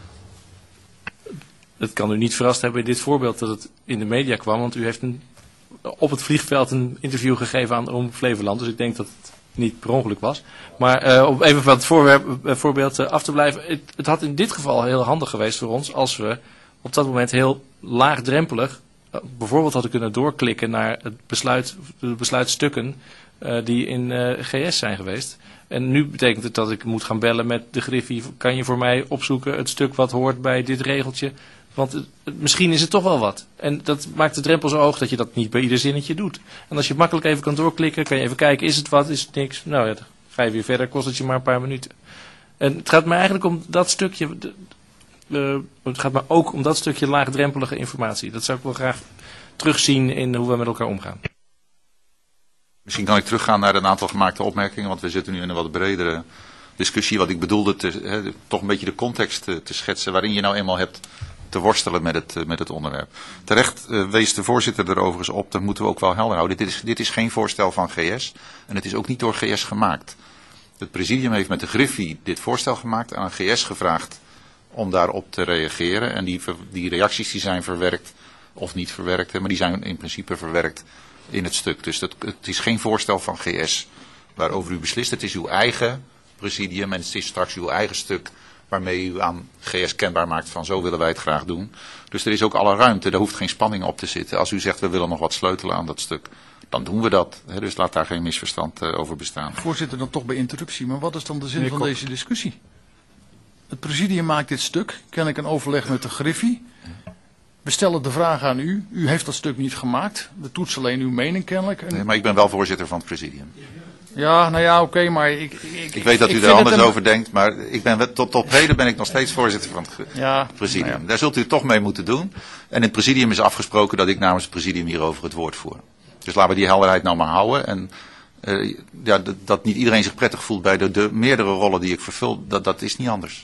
Het kan u niet verrast hebben in dit voorbeeld dat het in de media kwam, want u heeft een, op het vliegveld een interview gegeven aan Omroep Flevoland. Dus ik denk dat het niet per ongeluk was. Maar uh, om even van het voorwerp, uh, voorbeeld uh, af te blijven. Het, het had in dit geval heel handig geweest voor ons als we op dat moment heel laagdrempelig uh, bijvoorbeeld hadden kunnen doorklikken naar het besluit, de besluitstukken uh, die in uh, G S zijn geweest. En nu betekent het dat ik moet gaan bellen met de Griffie. Kan je voor mij opzoeken het stuk wat hoort bij dit regeltje? Want het, het, misschien is het toch wel wat. En dat maakt de drempel zo hoog dat je dat niet bij ieder zinnetje doet. En als je makkelijk even kan doorklikken, kan je even kijken, is het wat, is het niks? Nou ja, dan ga je weer verder, kost het je maar een paar minuten. En het gaat me eigenlijk om dat stukje, uh, het gaat me ook om dat stukje laagdrempelige informatie. Dat zou ik wel graag terugzien in hoe we met elkaar omgaan. Misschien kan ik teruggaan naar een aantal gemaakte opmerkingen, want we zitten nu in een wat bredere discussie. Wat ik bedoelde, te, he, toch een beetje de context te, te schetsen waarin je nou eenmaal hebt te worstelen met het, met het onderwerp. Terecht uh, wees de voorzitter er overigens op, dat moeten we ook wel helder houden. Dit is, dit is geen voorstel van G S en het is ook niet door G S gemaakt. Het presidium heeft met de Griffie dit voorstel gemaakt en aan G S gevraagd om daarop te reageren. En die, die reacties die zijn verwerkt of niet verwerkt, maar die zijn in principe verwerkt in het stuk. Dus dat, het is geen voorstel van G S waarover u beslist. Het is uw eigen presidium en het is straks uw eigen stuk waarmee u aan G S kenbaar maakt van zo willen wij het graag doen. Dus er is ook alle ruimte, daar hoeft geen spanning op te zitten. Als u zegt we willen nog wat sleutelen aan dat stuk, dan doen we dat. Hè? Dus laat daar geen misverstand uh, over bestaan. Voorzitter, dan toch bij interruptie. Maar wat is dan de zin Nee, van kop. deze discussie? Het presidium maakt dit stuk, kennelijk een overleg met de Griffie. We stellen de vraag aan u. U heeft dat stuk niet gemaakt. We toetsen alleen uw mening kennelijk. En... Nee, maar ik ben wel voorzitter van het presidium. Ja, nou ja, oké, okay, maar ik... Ik, ik weet dat u ik er anders een... over denkt, maar ik ben, tot op heden ben ik nog steeds voorzitter van het ja, presidium. Nou ja. Daar zult u toch mee moeten doen. En in het presidium is afgesproken dat ik namens het presidium hierover het woord voer. Dus laten we die helderheid nou maar houden. En uh, ja, dat, dat niet iedereen zich prettig voelt bij de, de meerdere rollen die ik vervul, dat, dat is niet anders.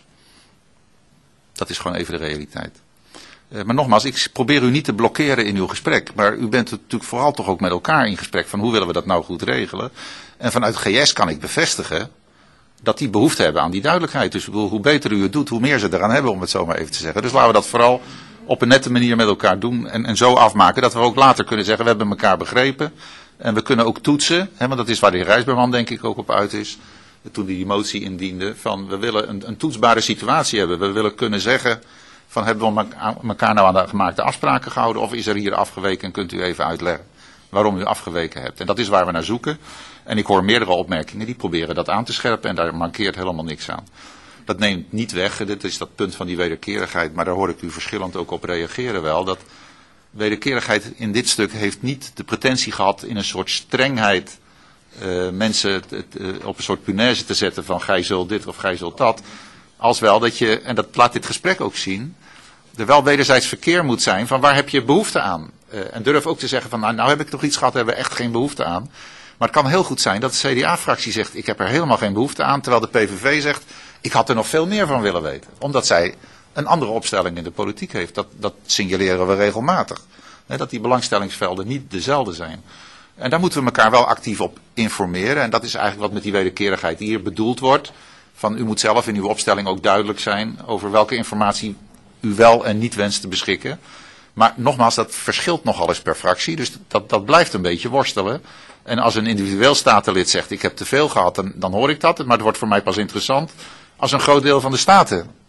Dat is gewoon even de realiteit. Uh, maar nogmaals, ik probeer u niet te blokkeren in uw gesprek. Maar u bent natuurlijk vooral toch ook met elkaar in gesprek van hoe willen we dat nou goed regelen. En vanuit G S kan ik bevestigen dat die behoefte hebben aan die duidelijkheid. Dus hoe beter u het doet, hoe meer ze eraan hebben, om het zo maar even te zeggen. Dus laten we dat vooral op een nette manier met elkaar doen en, en zo afmaken dat we ook later kunnen zeggen we hebben elkaar begrepen. En we kunnen ook toetsen, hè, want dat is waar de heer Rijsberman denk ik ook op uit is. Toen die motie indiende van we willen een, een toetsbare situatie hebben. We willen kunnen zeggen van hebben we elkaar nou aan de gemaakte afspraken gehouden of is er hier afgeweken en kunt u even uitleggen waarom u afgeweken hebt. En dat is waar we naar zoeken. En ik hoor meerdere opmerkingen die proberen dat aan te scherpen en daar mankeert helemaal niks aan. Dat neemt niet weg, dit is dat punt van die wederkerigheid, maar daar hoor ik u verschillend ook op reageren wel. Dat wederkerigheid in dit stuk heeft niet de pretentie gehad in een soort strengheid uh, mensen t, t, uh, op een soort punaise te zetten van gij zult dit of gij zult dat. Als wel dat je, en dat laat dit gesprek ook zien, er wel wederzijds verkeer moet zijn van waar heb je behoefte aan. Uh, en durf ook te zeggen van nou, nou heb ik toch iets gehad, daar hebben we echt geen behoefte aan. Maar het kan heel goed zijn dat de C D A-fractie zegt ik heb er helemaal geen behoefte aan. Terwijl de P V V zegt ik had er nog veel meer van willen weten. Omdat zij een andere opstelling in de politiek heeft. Dat, dat signaleren we regelmatig. He, dat die belangstellingsvelden niet dezelfde zijn. En daar moeten we elkaar wel actief op informeren. En dat is eigenlijk wat met die wederkerigheid hier bedoeld wordt. Van u moet zelf in uw opstelling ook duidelijk zijn over welke informatie u wel en niet wenst te beschikken. Maar nogmaals, dat verschilt nogal eens per fractie. Dus dat, dat blijft een beetje worstelen. En als een individueel statenlid zegt ik heb te veel gehad, dan, dan hoor ik dat. Maar het wordt voor mij pas interessant als een groot deel van de staten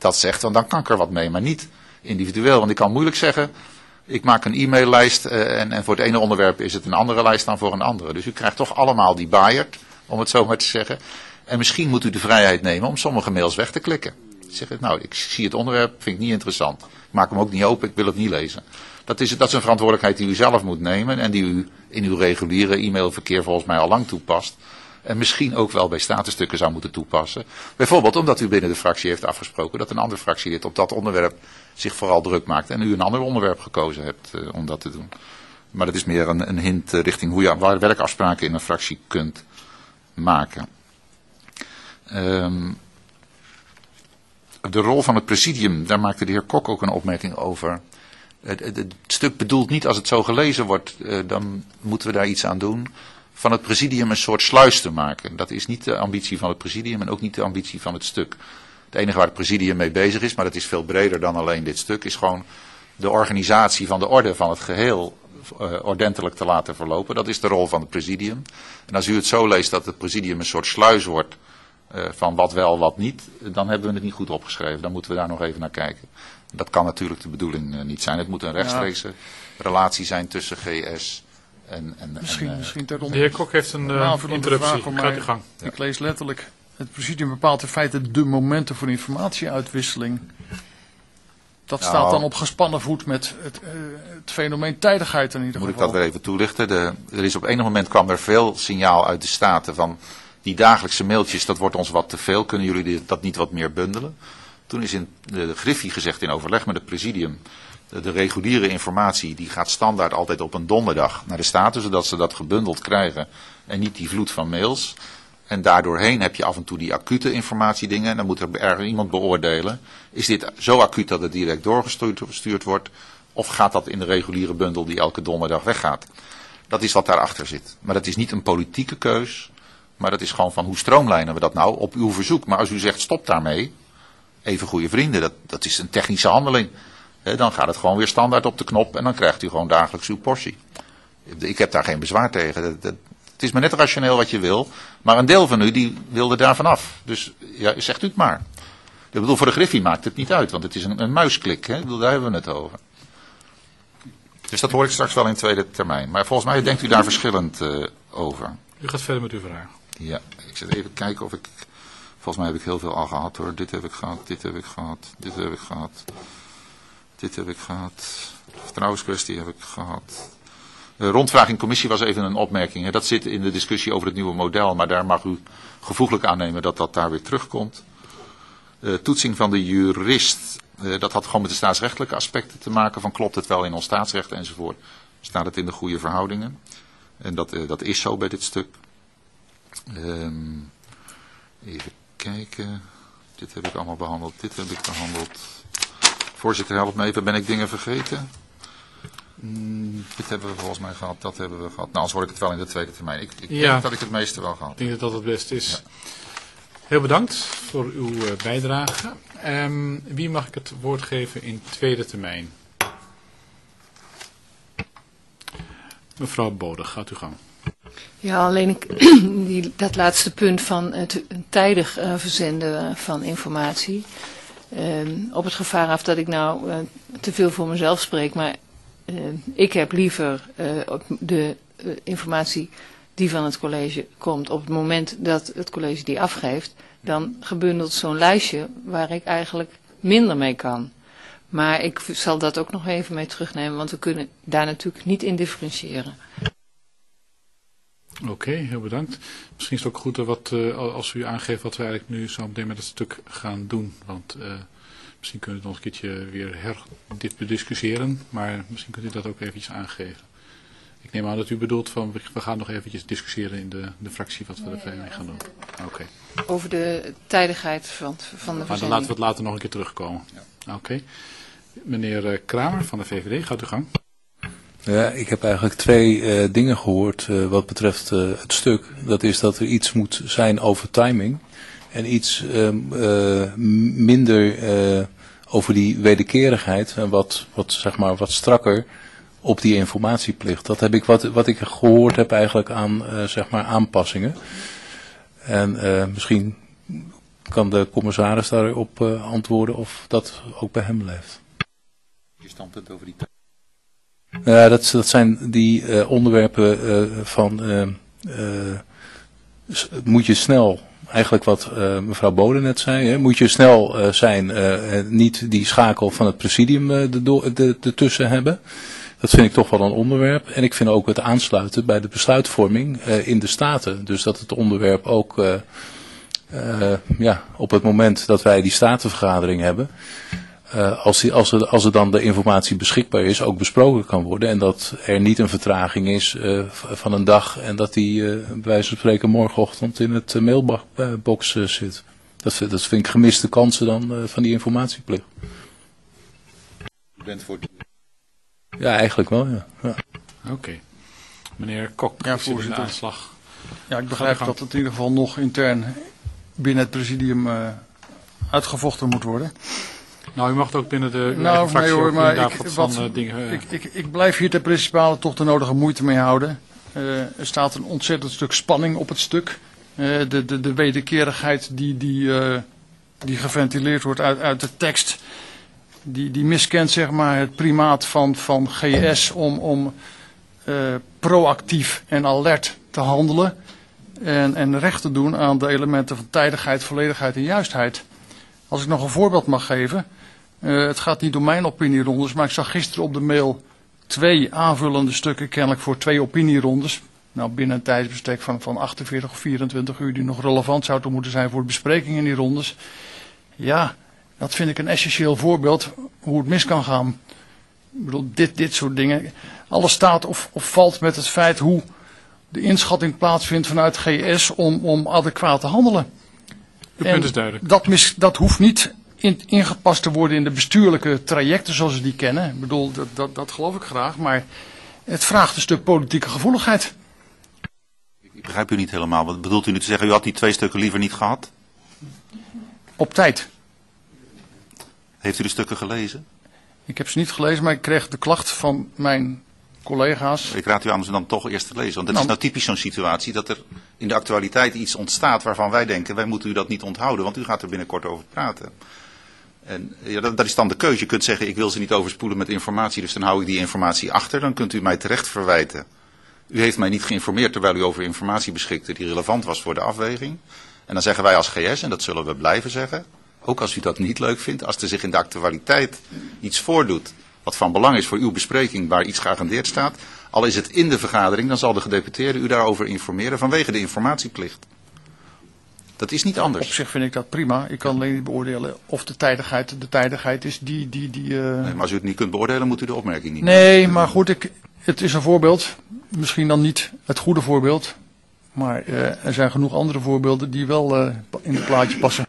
dat zegt, want dan kan ik er wat mee, maar niet individueel. Want ik kan moeilijk zeggen, ik maak een e-maillijst uh, en, en voor het ene onderwerp is het een andere lijst dan voor een andere. Dus u krijgt toch allemaal die Bayard, om het zo maar te zeggen. En misschien moet u de vrijheid nemen om sommige mails weg te klikken. Zeg, nou, ik zie het onderwerp, vind ik niet interessant. Ik maak hem ook niet open, ik wil het niet lezen. Dat is, dat is een verantwoordelijkheid die u zelf moet nemen en die u in uw reguliere e-mailverkeer volgens mij al lang toepast. En misschien ook wel bij statenstukken zou moeten toepassen. Bijvoorbeeld omdat u binnen de fractie heeft afgesproken dat een andere fractielid op dat onderwerp zich vooral druk maakt. En u een ander onderwerp gekozen hebt uh, om dat te doen. Maar dat is meer een, een hint uh, richting hoe je waar werkafspraken in een fractie kunt maken. Um, de rol van het presidium, daar maakte de heer Kok ook een opmerking over. Het, het, het stuk bedoelt niet als het zo gelezen wordt, uh, dan moeten we daar iets aan doen. Van het presidium een soort sluis te maken. Dat is niet de ambitie van het presidium en ook niet de ambitie van het stuk. Het enige waar het presidium mee bezig is, maar dat is veel breder dan alleen dit stuk, is gewoon de organisatie van de orde van het geheel uh, ordentelijk te laten verlopen. Dat is de rol van het presidium. En als u het zo leest dat het presidium een soort sluis wordt uh, van wat wel, wat niet, dan hebben we het niet goed opgeschreven. Dan moeten we daar nog even naar kijken. Dat kan natuurlijk de bedoeling uh, niet zijn. Het moet een rechtstreekse ja. relatie zijn tussen G S en... en misschien, en, uh, misschien ter de heer Kok heeft een uh, interruptie. Gaat uw gang. Ja. Ik lees letterlijk, het presidium bepaalt in feite de momenten voor informatieuitwisseling. Dat nou, staat dan op gespannen voet met het, uh, het fenomeen tijdigheid in ieder moet geval. Moet ik dat weer even toelichten? De, er is op enig moment kwam er veel signaal uit de Staten van die dagelijkse mailtjes, dat wordt ons wat te veel. Kunnen jullie dat niet wat meer bundelen? Toen is in de Griffie gezegd in overleg met het presidium, de, de reguliere informatie die gaat standaard altijd op een donderdag naar de Staten, zodat ze dat gebundeld krijgen en niet die vloed van mails. En daardoorheen heb je af en toe die acute informatiedingen en dan moet er ergens iemand beoordelen. Is dit zo acuut dat het direct doorgestuurd wordt of gaat dat in de reguliere bundel die elke donderdag weggaat? Dat is wat daarachter zit. Maar dat is niet een politieke keus, maar dat is gewoon van hoe stroomlijnen we dat nou op uw verzoek. Maar als u zegt stop daarmee, even goede vrienden, dat, dat is een technische handeling. He, dan gaat het gewoon weer standaard op de knop en dan krijgt u gewoon dagelijks uw portie. Ik heb daar geen bezwaar tegen. Dat, dat, het is maar net rationeel wat je wil, maar een deel van u die wilde daar vanaf. Dus ja, zegt u het maar. Ik bedoel, voor de Griffie maakt het niet uit, want het is een, een muisklik. Hè? Ik bedoel, daar hebben we het over. Dus dat hoor ik straks wel in tweede termijn. Maar volgens mij denkt u daar verschillend uh, over. U gaat verder met uw vraag. Ja, ik zit even kijken of ik... Volgens mij heb ik heel veel al gehad hoor. Dit heb ik gehad, dit heb ik gehad, dit heb ik gehad. Dit heb ik gehad. Vertrouwenskwestie heb ik gehad. Uh, rondvraag in commissie was even een opmerking. Hè. Dat zit in de discussie over het nieuwe model, maar daar mag u gevoeglijk aannemen dat dat daar weer terugkomt. Uh, toetsing van de jurist, uh, dat had gewoon met de staatsrechtelijke aspecten te maken, van klopt het wel in ons staatsrecht enzovoort. Staat het in de goede verhoudingen? En dat, uh, dat is zo bij dit stuk. Um, even kijken. Dit heb ik allemaal behandeld, dit heb ik behandeld. Voorzitter, help me even, ben ik dingen vergeten? Mm, dit hebben we volgens mij gehad, dat hebben we gehad. Nou, anders word ik het wel in de tweede termijn. Ik, ik ja, denk dat ik het meeste wel gehad heb. Ik denk dat dat het beste is. Ja. Heel bedankt voor uw uh, bijdrage. Um, wie mag ik het woord geven in tweede termijn? Mevrouw Bode, gaat uw gang. Ja, alleen ik, die, dat laatste punt van het tijdig uh, verzenden van informatie. Um, op het gevaar af dat ik nou uh, te veel voor mezelf spreek, maar uh, ik heb liever uh, de uh, informatie die van het college komt op het moment dat het college die afgeeft, dan gebundeld zo'n lijstje waar ik eigenlijk minder mee kan. Maar ik zal dat ook nog even mee terugnemen, want we kunnen daar natuurlijk niet in differentiëren. Oké, okay, heel bedankt. Misschien is het ook goed wat, uh, als u aangeeft wat we eigenlijk nu zo meteen met het stuk gaan doen. Want uh, misschien kunnen we het nog een keertje weer her, dit bediscussiëren, maar misschien kunt u dat ook eventjes aangeven. Ik neem aan dat u bedoelt van we gaan nog eventjes discussiëren in de, de fractie wat we er verder mee gaan doen. Oké. Okay. Over de tijdigheid van, van de verzending. Maar dan laten we het later nog een keer terugkomen. Ja. Oké. Okay. Meneer Kramer van de V V D, gaat uw gang. Ja, ik heb eigenlijk twee uh, dingen gehoord uh, wat betreft uh, het stuk. Dat is dat er iets moet zijn over timing en iets uh, uh, minder uh, over die wederkerigheid en wat, wat, zeg maar, wat strakker op die informatieplicht. Dat heb ik wat, wat ik gehoord heb eigenlijk aan uh, zeg maar aanpassingen. En uh, misschien kan de commissaris daarop uh, antwoorden of dat ook bij hem leeft. Je standpunt over die... Ja, dat, dat zijn die uh, onderwerpen uh, van, uh, uh, moet je snel, eigenlijk wat uh, mevrouw Bode net zei, hè, moet je snel uh, zijn, uh, niet die schakel van het presidium uh, erdoor- de, ertussen hebben. Dat vind ik toch wel een onderwerp. En ik vind ook het aansluiten bij de besluitvorming uh, in de Staten. Dus dat het onderwerp ook uh, uh, ja, op het moment dat wij die Statenvergadering hebben, Uh, als, die, als, er, als er dan de informatie beschikbaar is, ook besproken kan worden. En dat er niet een vertraging is uh, van een dag en dat die uh, bij wijze van spreken morgenochtend in het uh, mailbox uh, zit. Dat, dat vind ik gemiste kansen dan uh, van die informatieplicht. U bent voor... Ja, eigenlijk wel, ja. ja. Oké. Okay. Meneer Kok, ja, is er voorzitter. een aanslag? Ja, ik begrijp dat het in ieder geval nog intern binnen het presidium uh, uitgevochten moet worden. Nou, u mag het ook binnen de uw nou, fractie nee hoor, maar inderdaad ik, wat wat, van uh, dingen... Uh, ik, ik, ik blijf hier ter principale toch de nodige moeite mee houden. Uh, er staat een ontzettend stuk spanning op het stuk. Uh, de, de, de wederkerigheid die, die, uh, die geventileerd wordt uit, uit de tekst, die, die miskent zeg maar het primaat van, van G S om, om uh, proactief en alert te handelen en, en recht te doen aan de elementen van tijdigheid, volledigheid en juistheid. Als ik nog een voorbeeld mag geven. Uh, het gaat niet om mijn opinierondes, maar ik zag gisteren op de mail twee aanvullende stukken kennelijk voor twee opinierondes. Nou, binnen een tijdsbestek van, van achtenveertig of vierentwintig uur die nog relevant zouden moeten zijn voor de bespreking in die rondes. Ja, dat vind ik een essentieel voorbeeld hoe het mis kan gaan. Ik bedoel, dit, dit soort dingen. Alles staat of, of valt met het feit hoe de inschatting plaatsvindt vanuit G S om, om adequaat te handelen. Uw punt is duidelijk. Dat, mis, dat hoeft niet in, ingepast te worden in de bestuurlijke trajecten zoals we die kennen. Ik bedoel, dat, dat, dat geloof ik graag, maar het vraagt een stuk politieke gevoeligheid. Ik begrijp u niet helemaal. Wat bedoelt u nu te zeggen, u had die twee stukken liever niet gehad? Op tijd. Heeft u de stukken gelezen? Ik heb ze niet gelezen, maar ik kreeg de klacht van mijn collega's. Ik raad u aan om ze dan toch eerst te lezen. Want het nou, is nou typisch zo'n situatie dat er in de actualiteit iets ontstaat waarvan wij denken, wij moeten u dat niet onthouden, want u gaat er binnenkort over praten. En ja, dat, dat is dan de keuze. Je kunt zeggen, ik wil ze niet overspoelen met informatie, dus dan hou ik die informatie achter. Dan kunt u mij terecht verwijten. U heeft mij niet geïnformeerd terwijl u over informatie beschikte die relevant was voor de afweging. En dan zeggen wij als G S, en dat zullen we blijven zeggen, ook als u dat niet leuk vindt, als er zich in de actualiteit iets voordoet wat van belang is voor uw bespreking, waar iets geagendeerd staat, al is het in de vergadering, dan zal de gedeputeerde u daarover informeren vanwege de informatieplicht. Dat is niet anders. Op zich vind ik dat prima. Ik kan alleen niet beoordelen of de tijdigheid de tijdigheid is die... die, die uh... nee, maar als u het niet kunt beoordelen, moet u de opmerking niet Nee, maken. maar goed, ik, het is een voorbeeld. Misschien dan niet het goede voorbeeld. Maar uh, er zijn genoeg andere voorbeelden die wel uh, in het plaatje passen.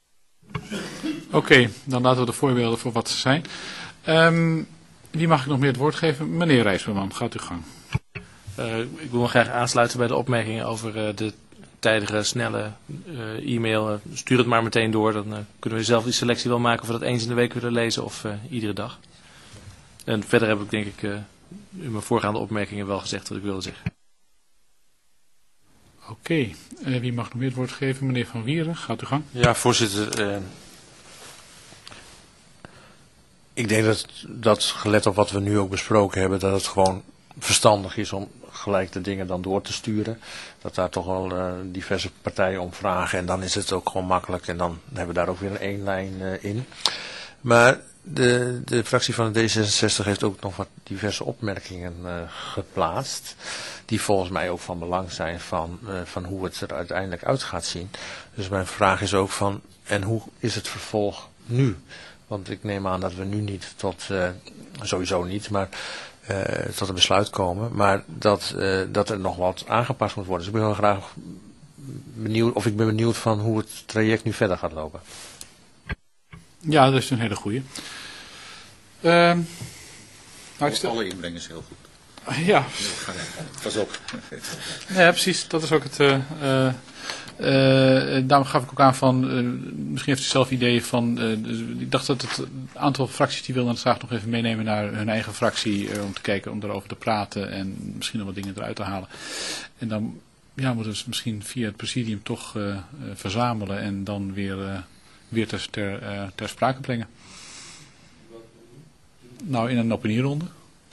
Oké, okay, dan laten we de voorbeelden voor wat ze zijn. Um, wie mag ik nog meer het woord geven? Meneer Rijsberman, gaat uw gang. Uh, ik wil me graag aansluiten bij de opmerkingen over uh, de tijdige, snelle uh, e-mail. Uh, stuur het maar meteen door, dan uh, kunnen we zelf die selectie wel maken of we dat eens in de week willen lezen of uh, iedere dag. En verder heb ik denk ik uh, in mijn voorgaande opmerkingen wel gezegd wat ik wilde zeggen. Oké, okay. uh, wie mag nog meer het woord geven? Meneer Van Wieren, gaat uw gang. Ja, voorzitter. Uh, ik denk dat, dat gelet op wat we nu ook besproken hebben, dat het gewoon verstandig is om gelijk de dingen dan door te sturen. Dat daar toch wel uh, diverse partijen om vragen en dan is het ook gewoon makkelijk en dan hebben we daar ook weer een één lijn uh, in. Maar de, de fractie van de D zesenzestig heeft ook nog wat diverse opmerkingen uh, geplaatst. Die volgens mij ook van belang zijn van, uh, van hoe het er uiteindelijk uit gaat zien. Dus mijn vraag is ook van, en hoe is het vervolg nu? Want ik neem aan dat we nu niet tot, uh, sowieso niet, maar uh, tot een besluit komen. Maar dat, uh, dat er nog wat aangepast moet worden. Dus ik ben wel graag benieuwd, of ik ben benieuwd van hoe het traject nu verder gaat lopen. Ja, dat is een hele goeie. Uh, nou, stel... Alle inbreng is heel goed. Ja. Pas op. Ja, precies. Dat is ook het... Uh, uh, uh, daarom gaf ik ook aan van... Uh, misschien heeft u zelf ideeën van... Uh, dus ik dacht dat het aantal fracties die wilden het graag nog even meenemen naar hun eigen fractie. Uh, om te kijken, om erover te praten. En misschien nog wat dingen eruit te halen. En dan ja, moeten we dus misschien via het presidium toch uh, uh, verzamelen en dan weer, uh, weer ter, ter, uh, ter sprake brengen. Nou, in een opinieronde.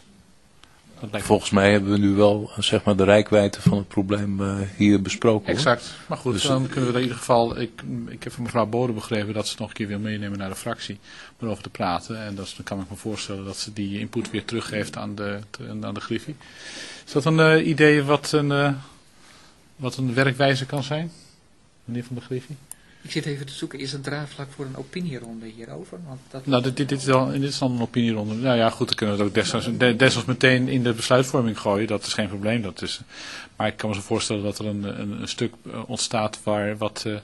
Volgens mij hebben we nu wel zeg maar, de reikwijdte van het probleem uh, hier besproken. Hoor. Exact. Maar goed, dus, dan kunnen we in ieder geval... Ik, ik heb van mevrouw Bode begrepen dat ze het nog een keer wil meenemen naar de fractie. Om erover te praten. En dat, dan kan ik me voorstellen dat ze die input weer teruggeeft aan de, te, aan de Griffie. Is dat een uh, idee wat een, uh, wat een werkwijze kan zijn? Meneer Van der Griffie? Ik zit even te zoeken, is het draagvlak voor een opinieronde hierover? Want dat... Nou, dit, dit, dit, is al, dit is dan een opinieronde. Nou ja, goed, dan kunnen we het ook desnoods, desnoods meteen in de besluitvorming gooien. Dat is geen probleem. Dat is, maar ik kan me zo voorstellen dat er een, een, een stuk ontstaat waar wat uh,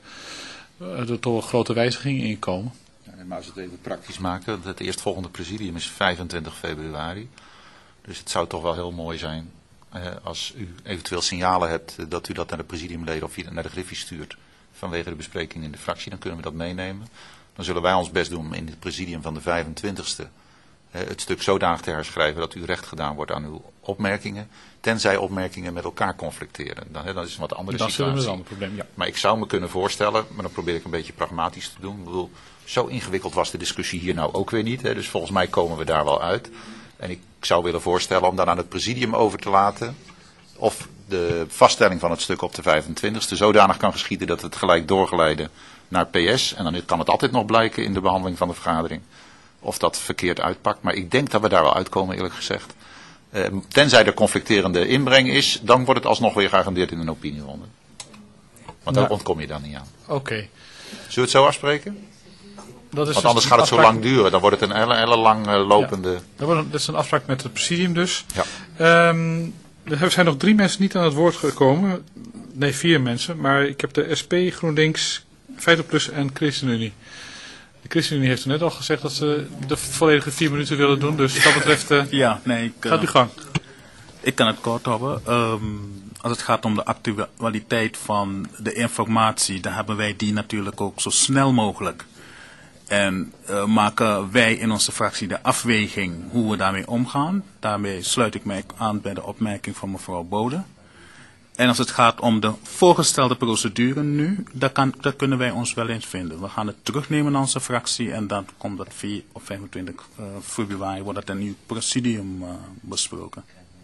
er toch wel grote wijzigingen in komen. Ja, maar als we het even praktisch maken, het eerstvolgende presidium is vijfentwintig februari. Dus het zou toch wel heel mooi zijn uh, als u eventueel signalen hebt uh, dat u dat naar de presidiumleden of naar de Griffie stuurt. Vanwege de bespreking in de fractie, dan kunnen we dat meenemen. Dan zullen wij ons best doen in het presidium van de vijfentwintigste eh, het stuk zodanig te herschrijven dat u recht gedaan wordt aan uw opmerkingen. Tenzij opmerkingen met elkaar conflicteren. Dan, hè, dat is een wat andere dan situatie. Dat is een ander probleem, ja. Maar ik zou me kunnen voorstellen, maar dan probeer ik een beetje pragmatisch te doen. Ik bedoel, zo ingewikkeld was de discussie hier nou ook weer niet. Hè, dus volgens mij komen we daar wel uit. En ik zou willen voorstellen om dan aan het presidium over te laten of de vaststelling van het stuk op de vijfentwintigste zodanig kan geschieden dat het gelijk doorgeleiden naar P S. En dan kan het altijd nog blijken in de behandeling van de vergadering of dat verkeerd uitpakt. Maar ik denk dat we daar wel uitkomen, eerlijk gezegd. Uh, tenzij er conflicterende inbreng is, dan wordt het alsnog weer geagendeerd in een opinieronde. Want daar ontkom je dan niet aan. Oké. Okay. Zullen we het zo afspreken? Dat is Want anders gaat het zo lang duren. Dan wordt het een hele, hele lang uh, lopende... Ja. Dat, wordt een, dat is een afspraak met het presidium dus. Ja. Um, Er zijn nog drie mensen niet aan het woord gekomen. Nee, vier mensen. Maar ik heb de S P, GroenLinks, vijftig plus en ChristenUnie. De ChristenUnie heeft er net al gezegd dat ze de volledige vier minuten willen doen. Dus wat dat betreft, uh, ja, nee, ik, uh, gaat uw gang. Ik kan het kort houden. Um, als het gaat om de actualiteit van de informatie, dan hebben wij die natuurlijk ook zo snel mogelijk. En uh, maken wij in onze fractie de afweging hoe we daarmee omgaan. Daarmee sluit ik mij aan bij de opmerking van mevrouw Bode. En als het gaat om de voorgestelde procedure nu, daar, kan, daar kunnen wij ons wel eens vinden. We gaan het terugnemen in onze fractie en dan komt dat vier of vijfentwintig februari wordt dat in uw presidium uh, besproken.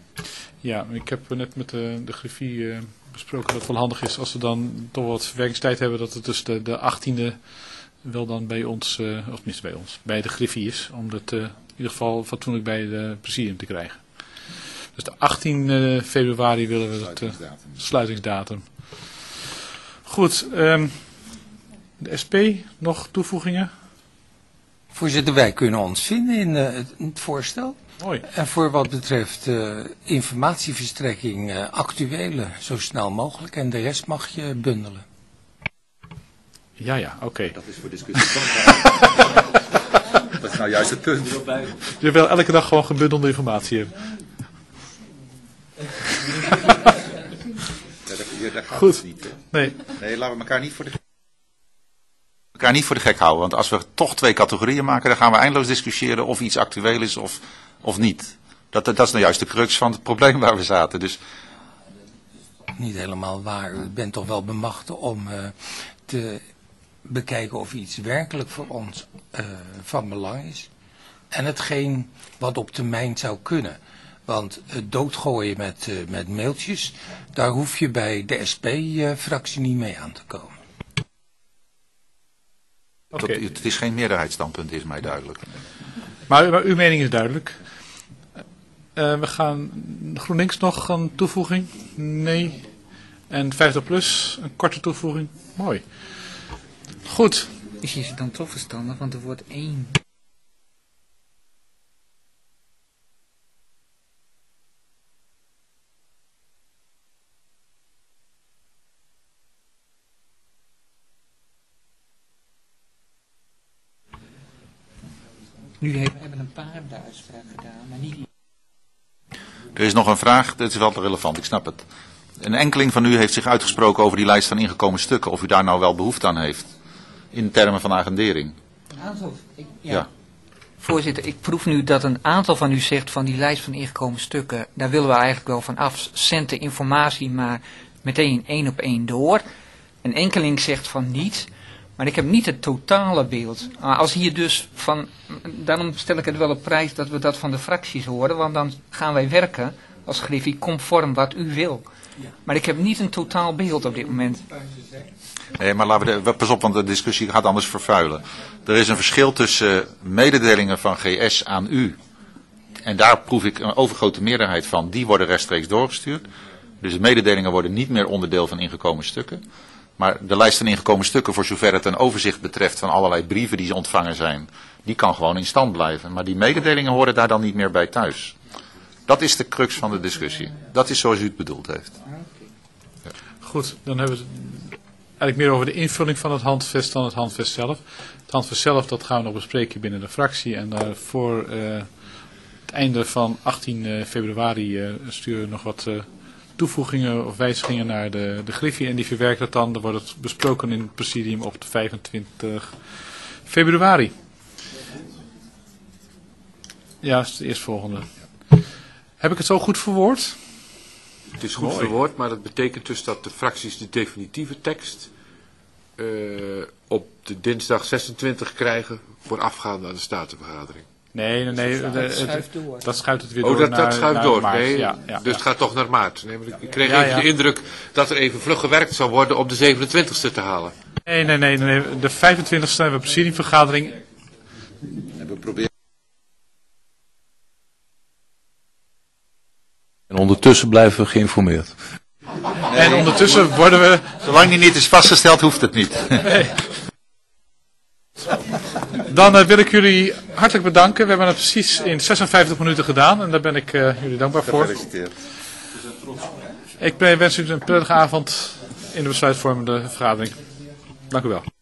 Ja, ik heb net met de, de Griffie uh, besproken dat het wel handig is als we dan toch wat werkingstijd hebben dat het dus de, de achttiende wel dan bij ons, uh, of tenminste bij ons, bij de Griffie is. Om dat uh, in ieder geval fatsoenlijk bij de presidium te krijgen. Dus de achttiende februari willen we dat uh, sluitingsdatum. Goed, um, de S P, nog toevoegingen? Voorzitter, wij kunnen ons vinden in uh, het, het voorstel. Mooi. En voor wat betreft uh, informatieverstrekking uh, actuele zo snel mogelijk en de rest mag je bundelen. Ja, ja, oké. Okay. Dat is voor discussie. Dat is nou juist het punt. Je wil elke dag gewoon gebundelde informatie hebben. Ja, dat, dat gaat goed. Niet, nee. nee, laten we elkaar niet voor de elkaar niet voor de gek houden. Want als we toch twee categorieën maken, dan gaan we eindeloos discussiëren of iets actueel is of, of niet. Dat, dat is nou juist de crux van het probleem waar we zaten. Dus... Niet helemaal waar. U bent toch wel bemachtigd om uh, te bekijken of iets werkelijk voor ons uh, van belang is. En hetgeen wat op termijn zou kunnen. Want het doodgooien met, uh, met mailtjes, daar hoef je bij de S P-fractie uh, niet mee aan te komen. Okay. Tot, het is geen meerderheidsstandpunt, is mij duidelijk. Maar, maar uw mening is duidelijk. Uh, we gaan GroenLinks nog een toevoeging? Nee. En vijftig plus, een korte toevoeging? Mooi. Goed. Is het dan toch verstandig, want er wordt één... Nu hebben we een paar de uitspraak gedaan, maar niet... Er is nog een vraag, dit is wel relevant, ik snap het. Een enkeling van u heeft zich uitgesproken over die lijst van ingekomen stukken. Of u daar nou wel behoefte aan heeft. In termen van agendering. Een aantal, ik, ja. ja. Voorzitter, ik proef nu dat een aantal van u zegt van die lijst van ingekomen stukken. Daar willen we eigenlijk wel van af. Centen informatie, maar meteen één op één door. Een enkeling zegt van niet. Maar ik heb niet het totale beeld. Uh, als hier dus van, daarom stel ik het wel op prijs dat we dat van de fracties horen. Want dan gaan wij werken als Griffie conform wat u wil. Maar ik heb niet een totaal beeld op dit moment. Nee, maar laten we, de, pas op, want de discussie gaat anders vervuilen. Er is een verschil tussen mededelingen van G S aan u. En daar proef ik een overgrote meerderheid van. Die worden rechtstreeks doorgestuurd. Dus de mededelingen worden niet meer onderdeel van ingekomen stukken. Maar de lijst van ingekomen stukken, voor zover het een overzicht betreft van allerlei brieven die ontvangen zijn, die kan gewoon in stand blijven. Maar die mededelingen horen daar dan niet meer bij thuis. Dat is de crux van de discussie. Dat is zoals u het bedoeld heeft. Ja. Goed, dan hebben we het eigenlijk meer over de invulling van het handvest dan het handvest zelf. Het handvest zelf, dat gaan we nog bespreken binnen de fractie. En uh, voor uh, het einde van achttien februari uh, sturen we nog wat uh, toevoegingen of wijzigingen naar de, de Griffie. En die verwerkt het dan. Dan wordt het besproken in het presidium op de vijfentwintig februari. Ja, dat is de eerstvolgende. Heb ik het zo goed verwoord? Het is goed Mooi. verwoord, maar dat betekent dus dat de fracties de definitieve tekst uh, op de dinsdag zesentwintig krijgen voorafgaande aan de statenvergadering. Nee, nee, nee. Dat de- het- schuift door. Dat schuift het weer Oh, door dat, naar, dat schuift naar door. maart. Nee, Ja, ja, dus ja. het gaat toch naar maart. Nee, maar ik kreeg Ja, even ja. de indruk dat er even vlug gewerkt zou worden om de zevenentwintigste te halen. Nee, nee, nee, nee. De vijfentwintigste hebben we presidiumvergadering. En we proberen... En ondertussen blijven we geïnformeerd. En ondertussen worden we... Zolang die niet is vastgesteld, hoeft het niet. Nee. Dan uh, wil ik jullie hartelijk bedanken. We hebben het precies in zesenvijftig minuten gedaan. En daar ben ik uh, jullie dankbaar voor. Gefeliciteerd. Ik wens u een prettige avond in de besluitvormende vergadering. Dank u wel.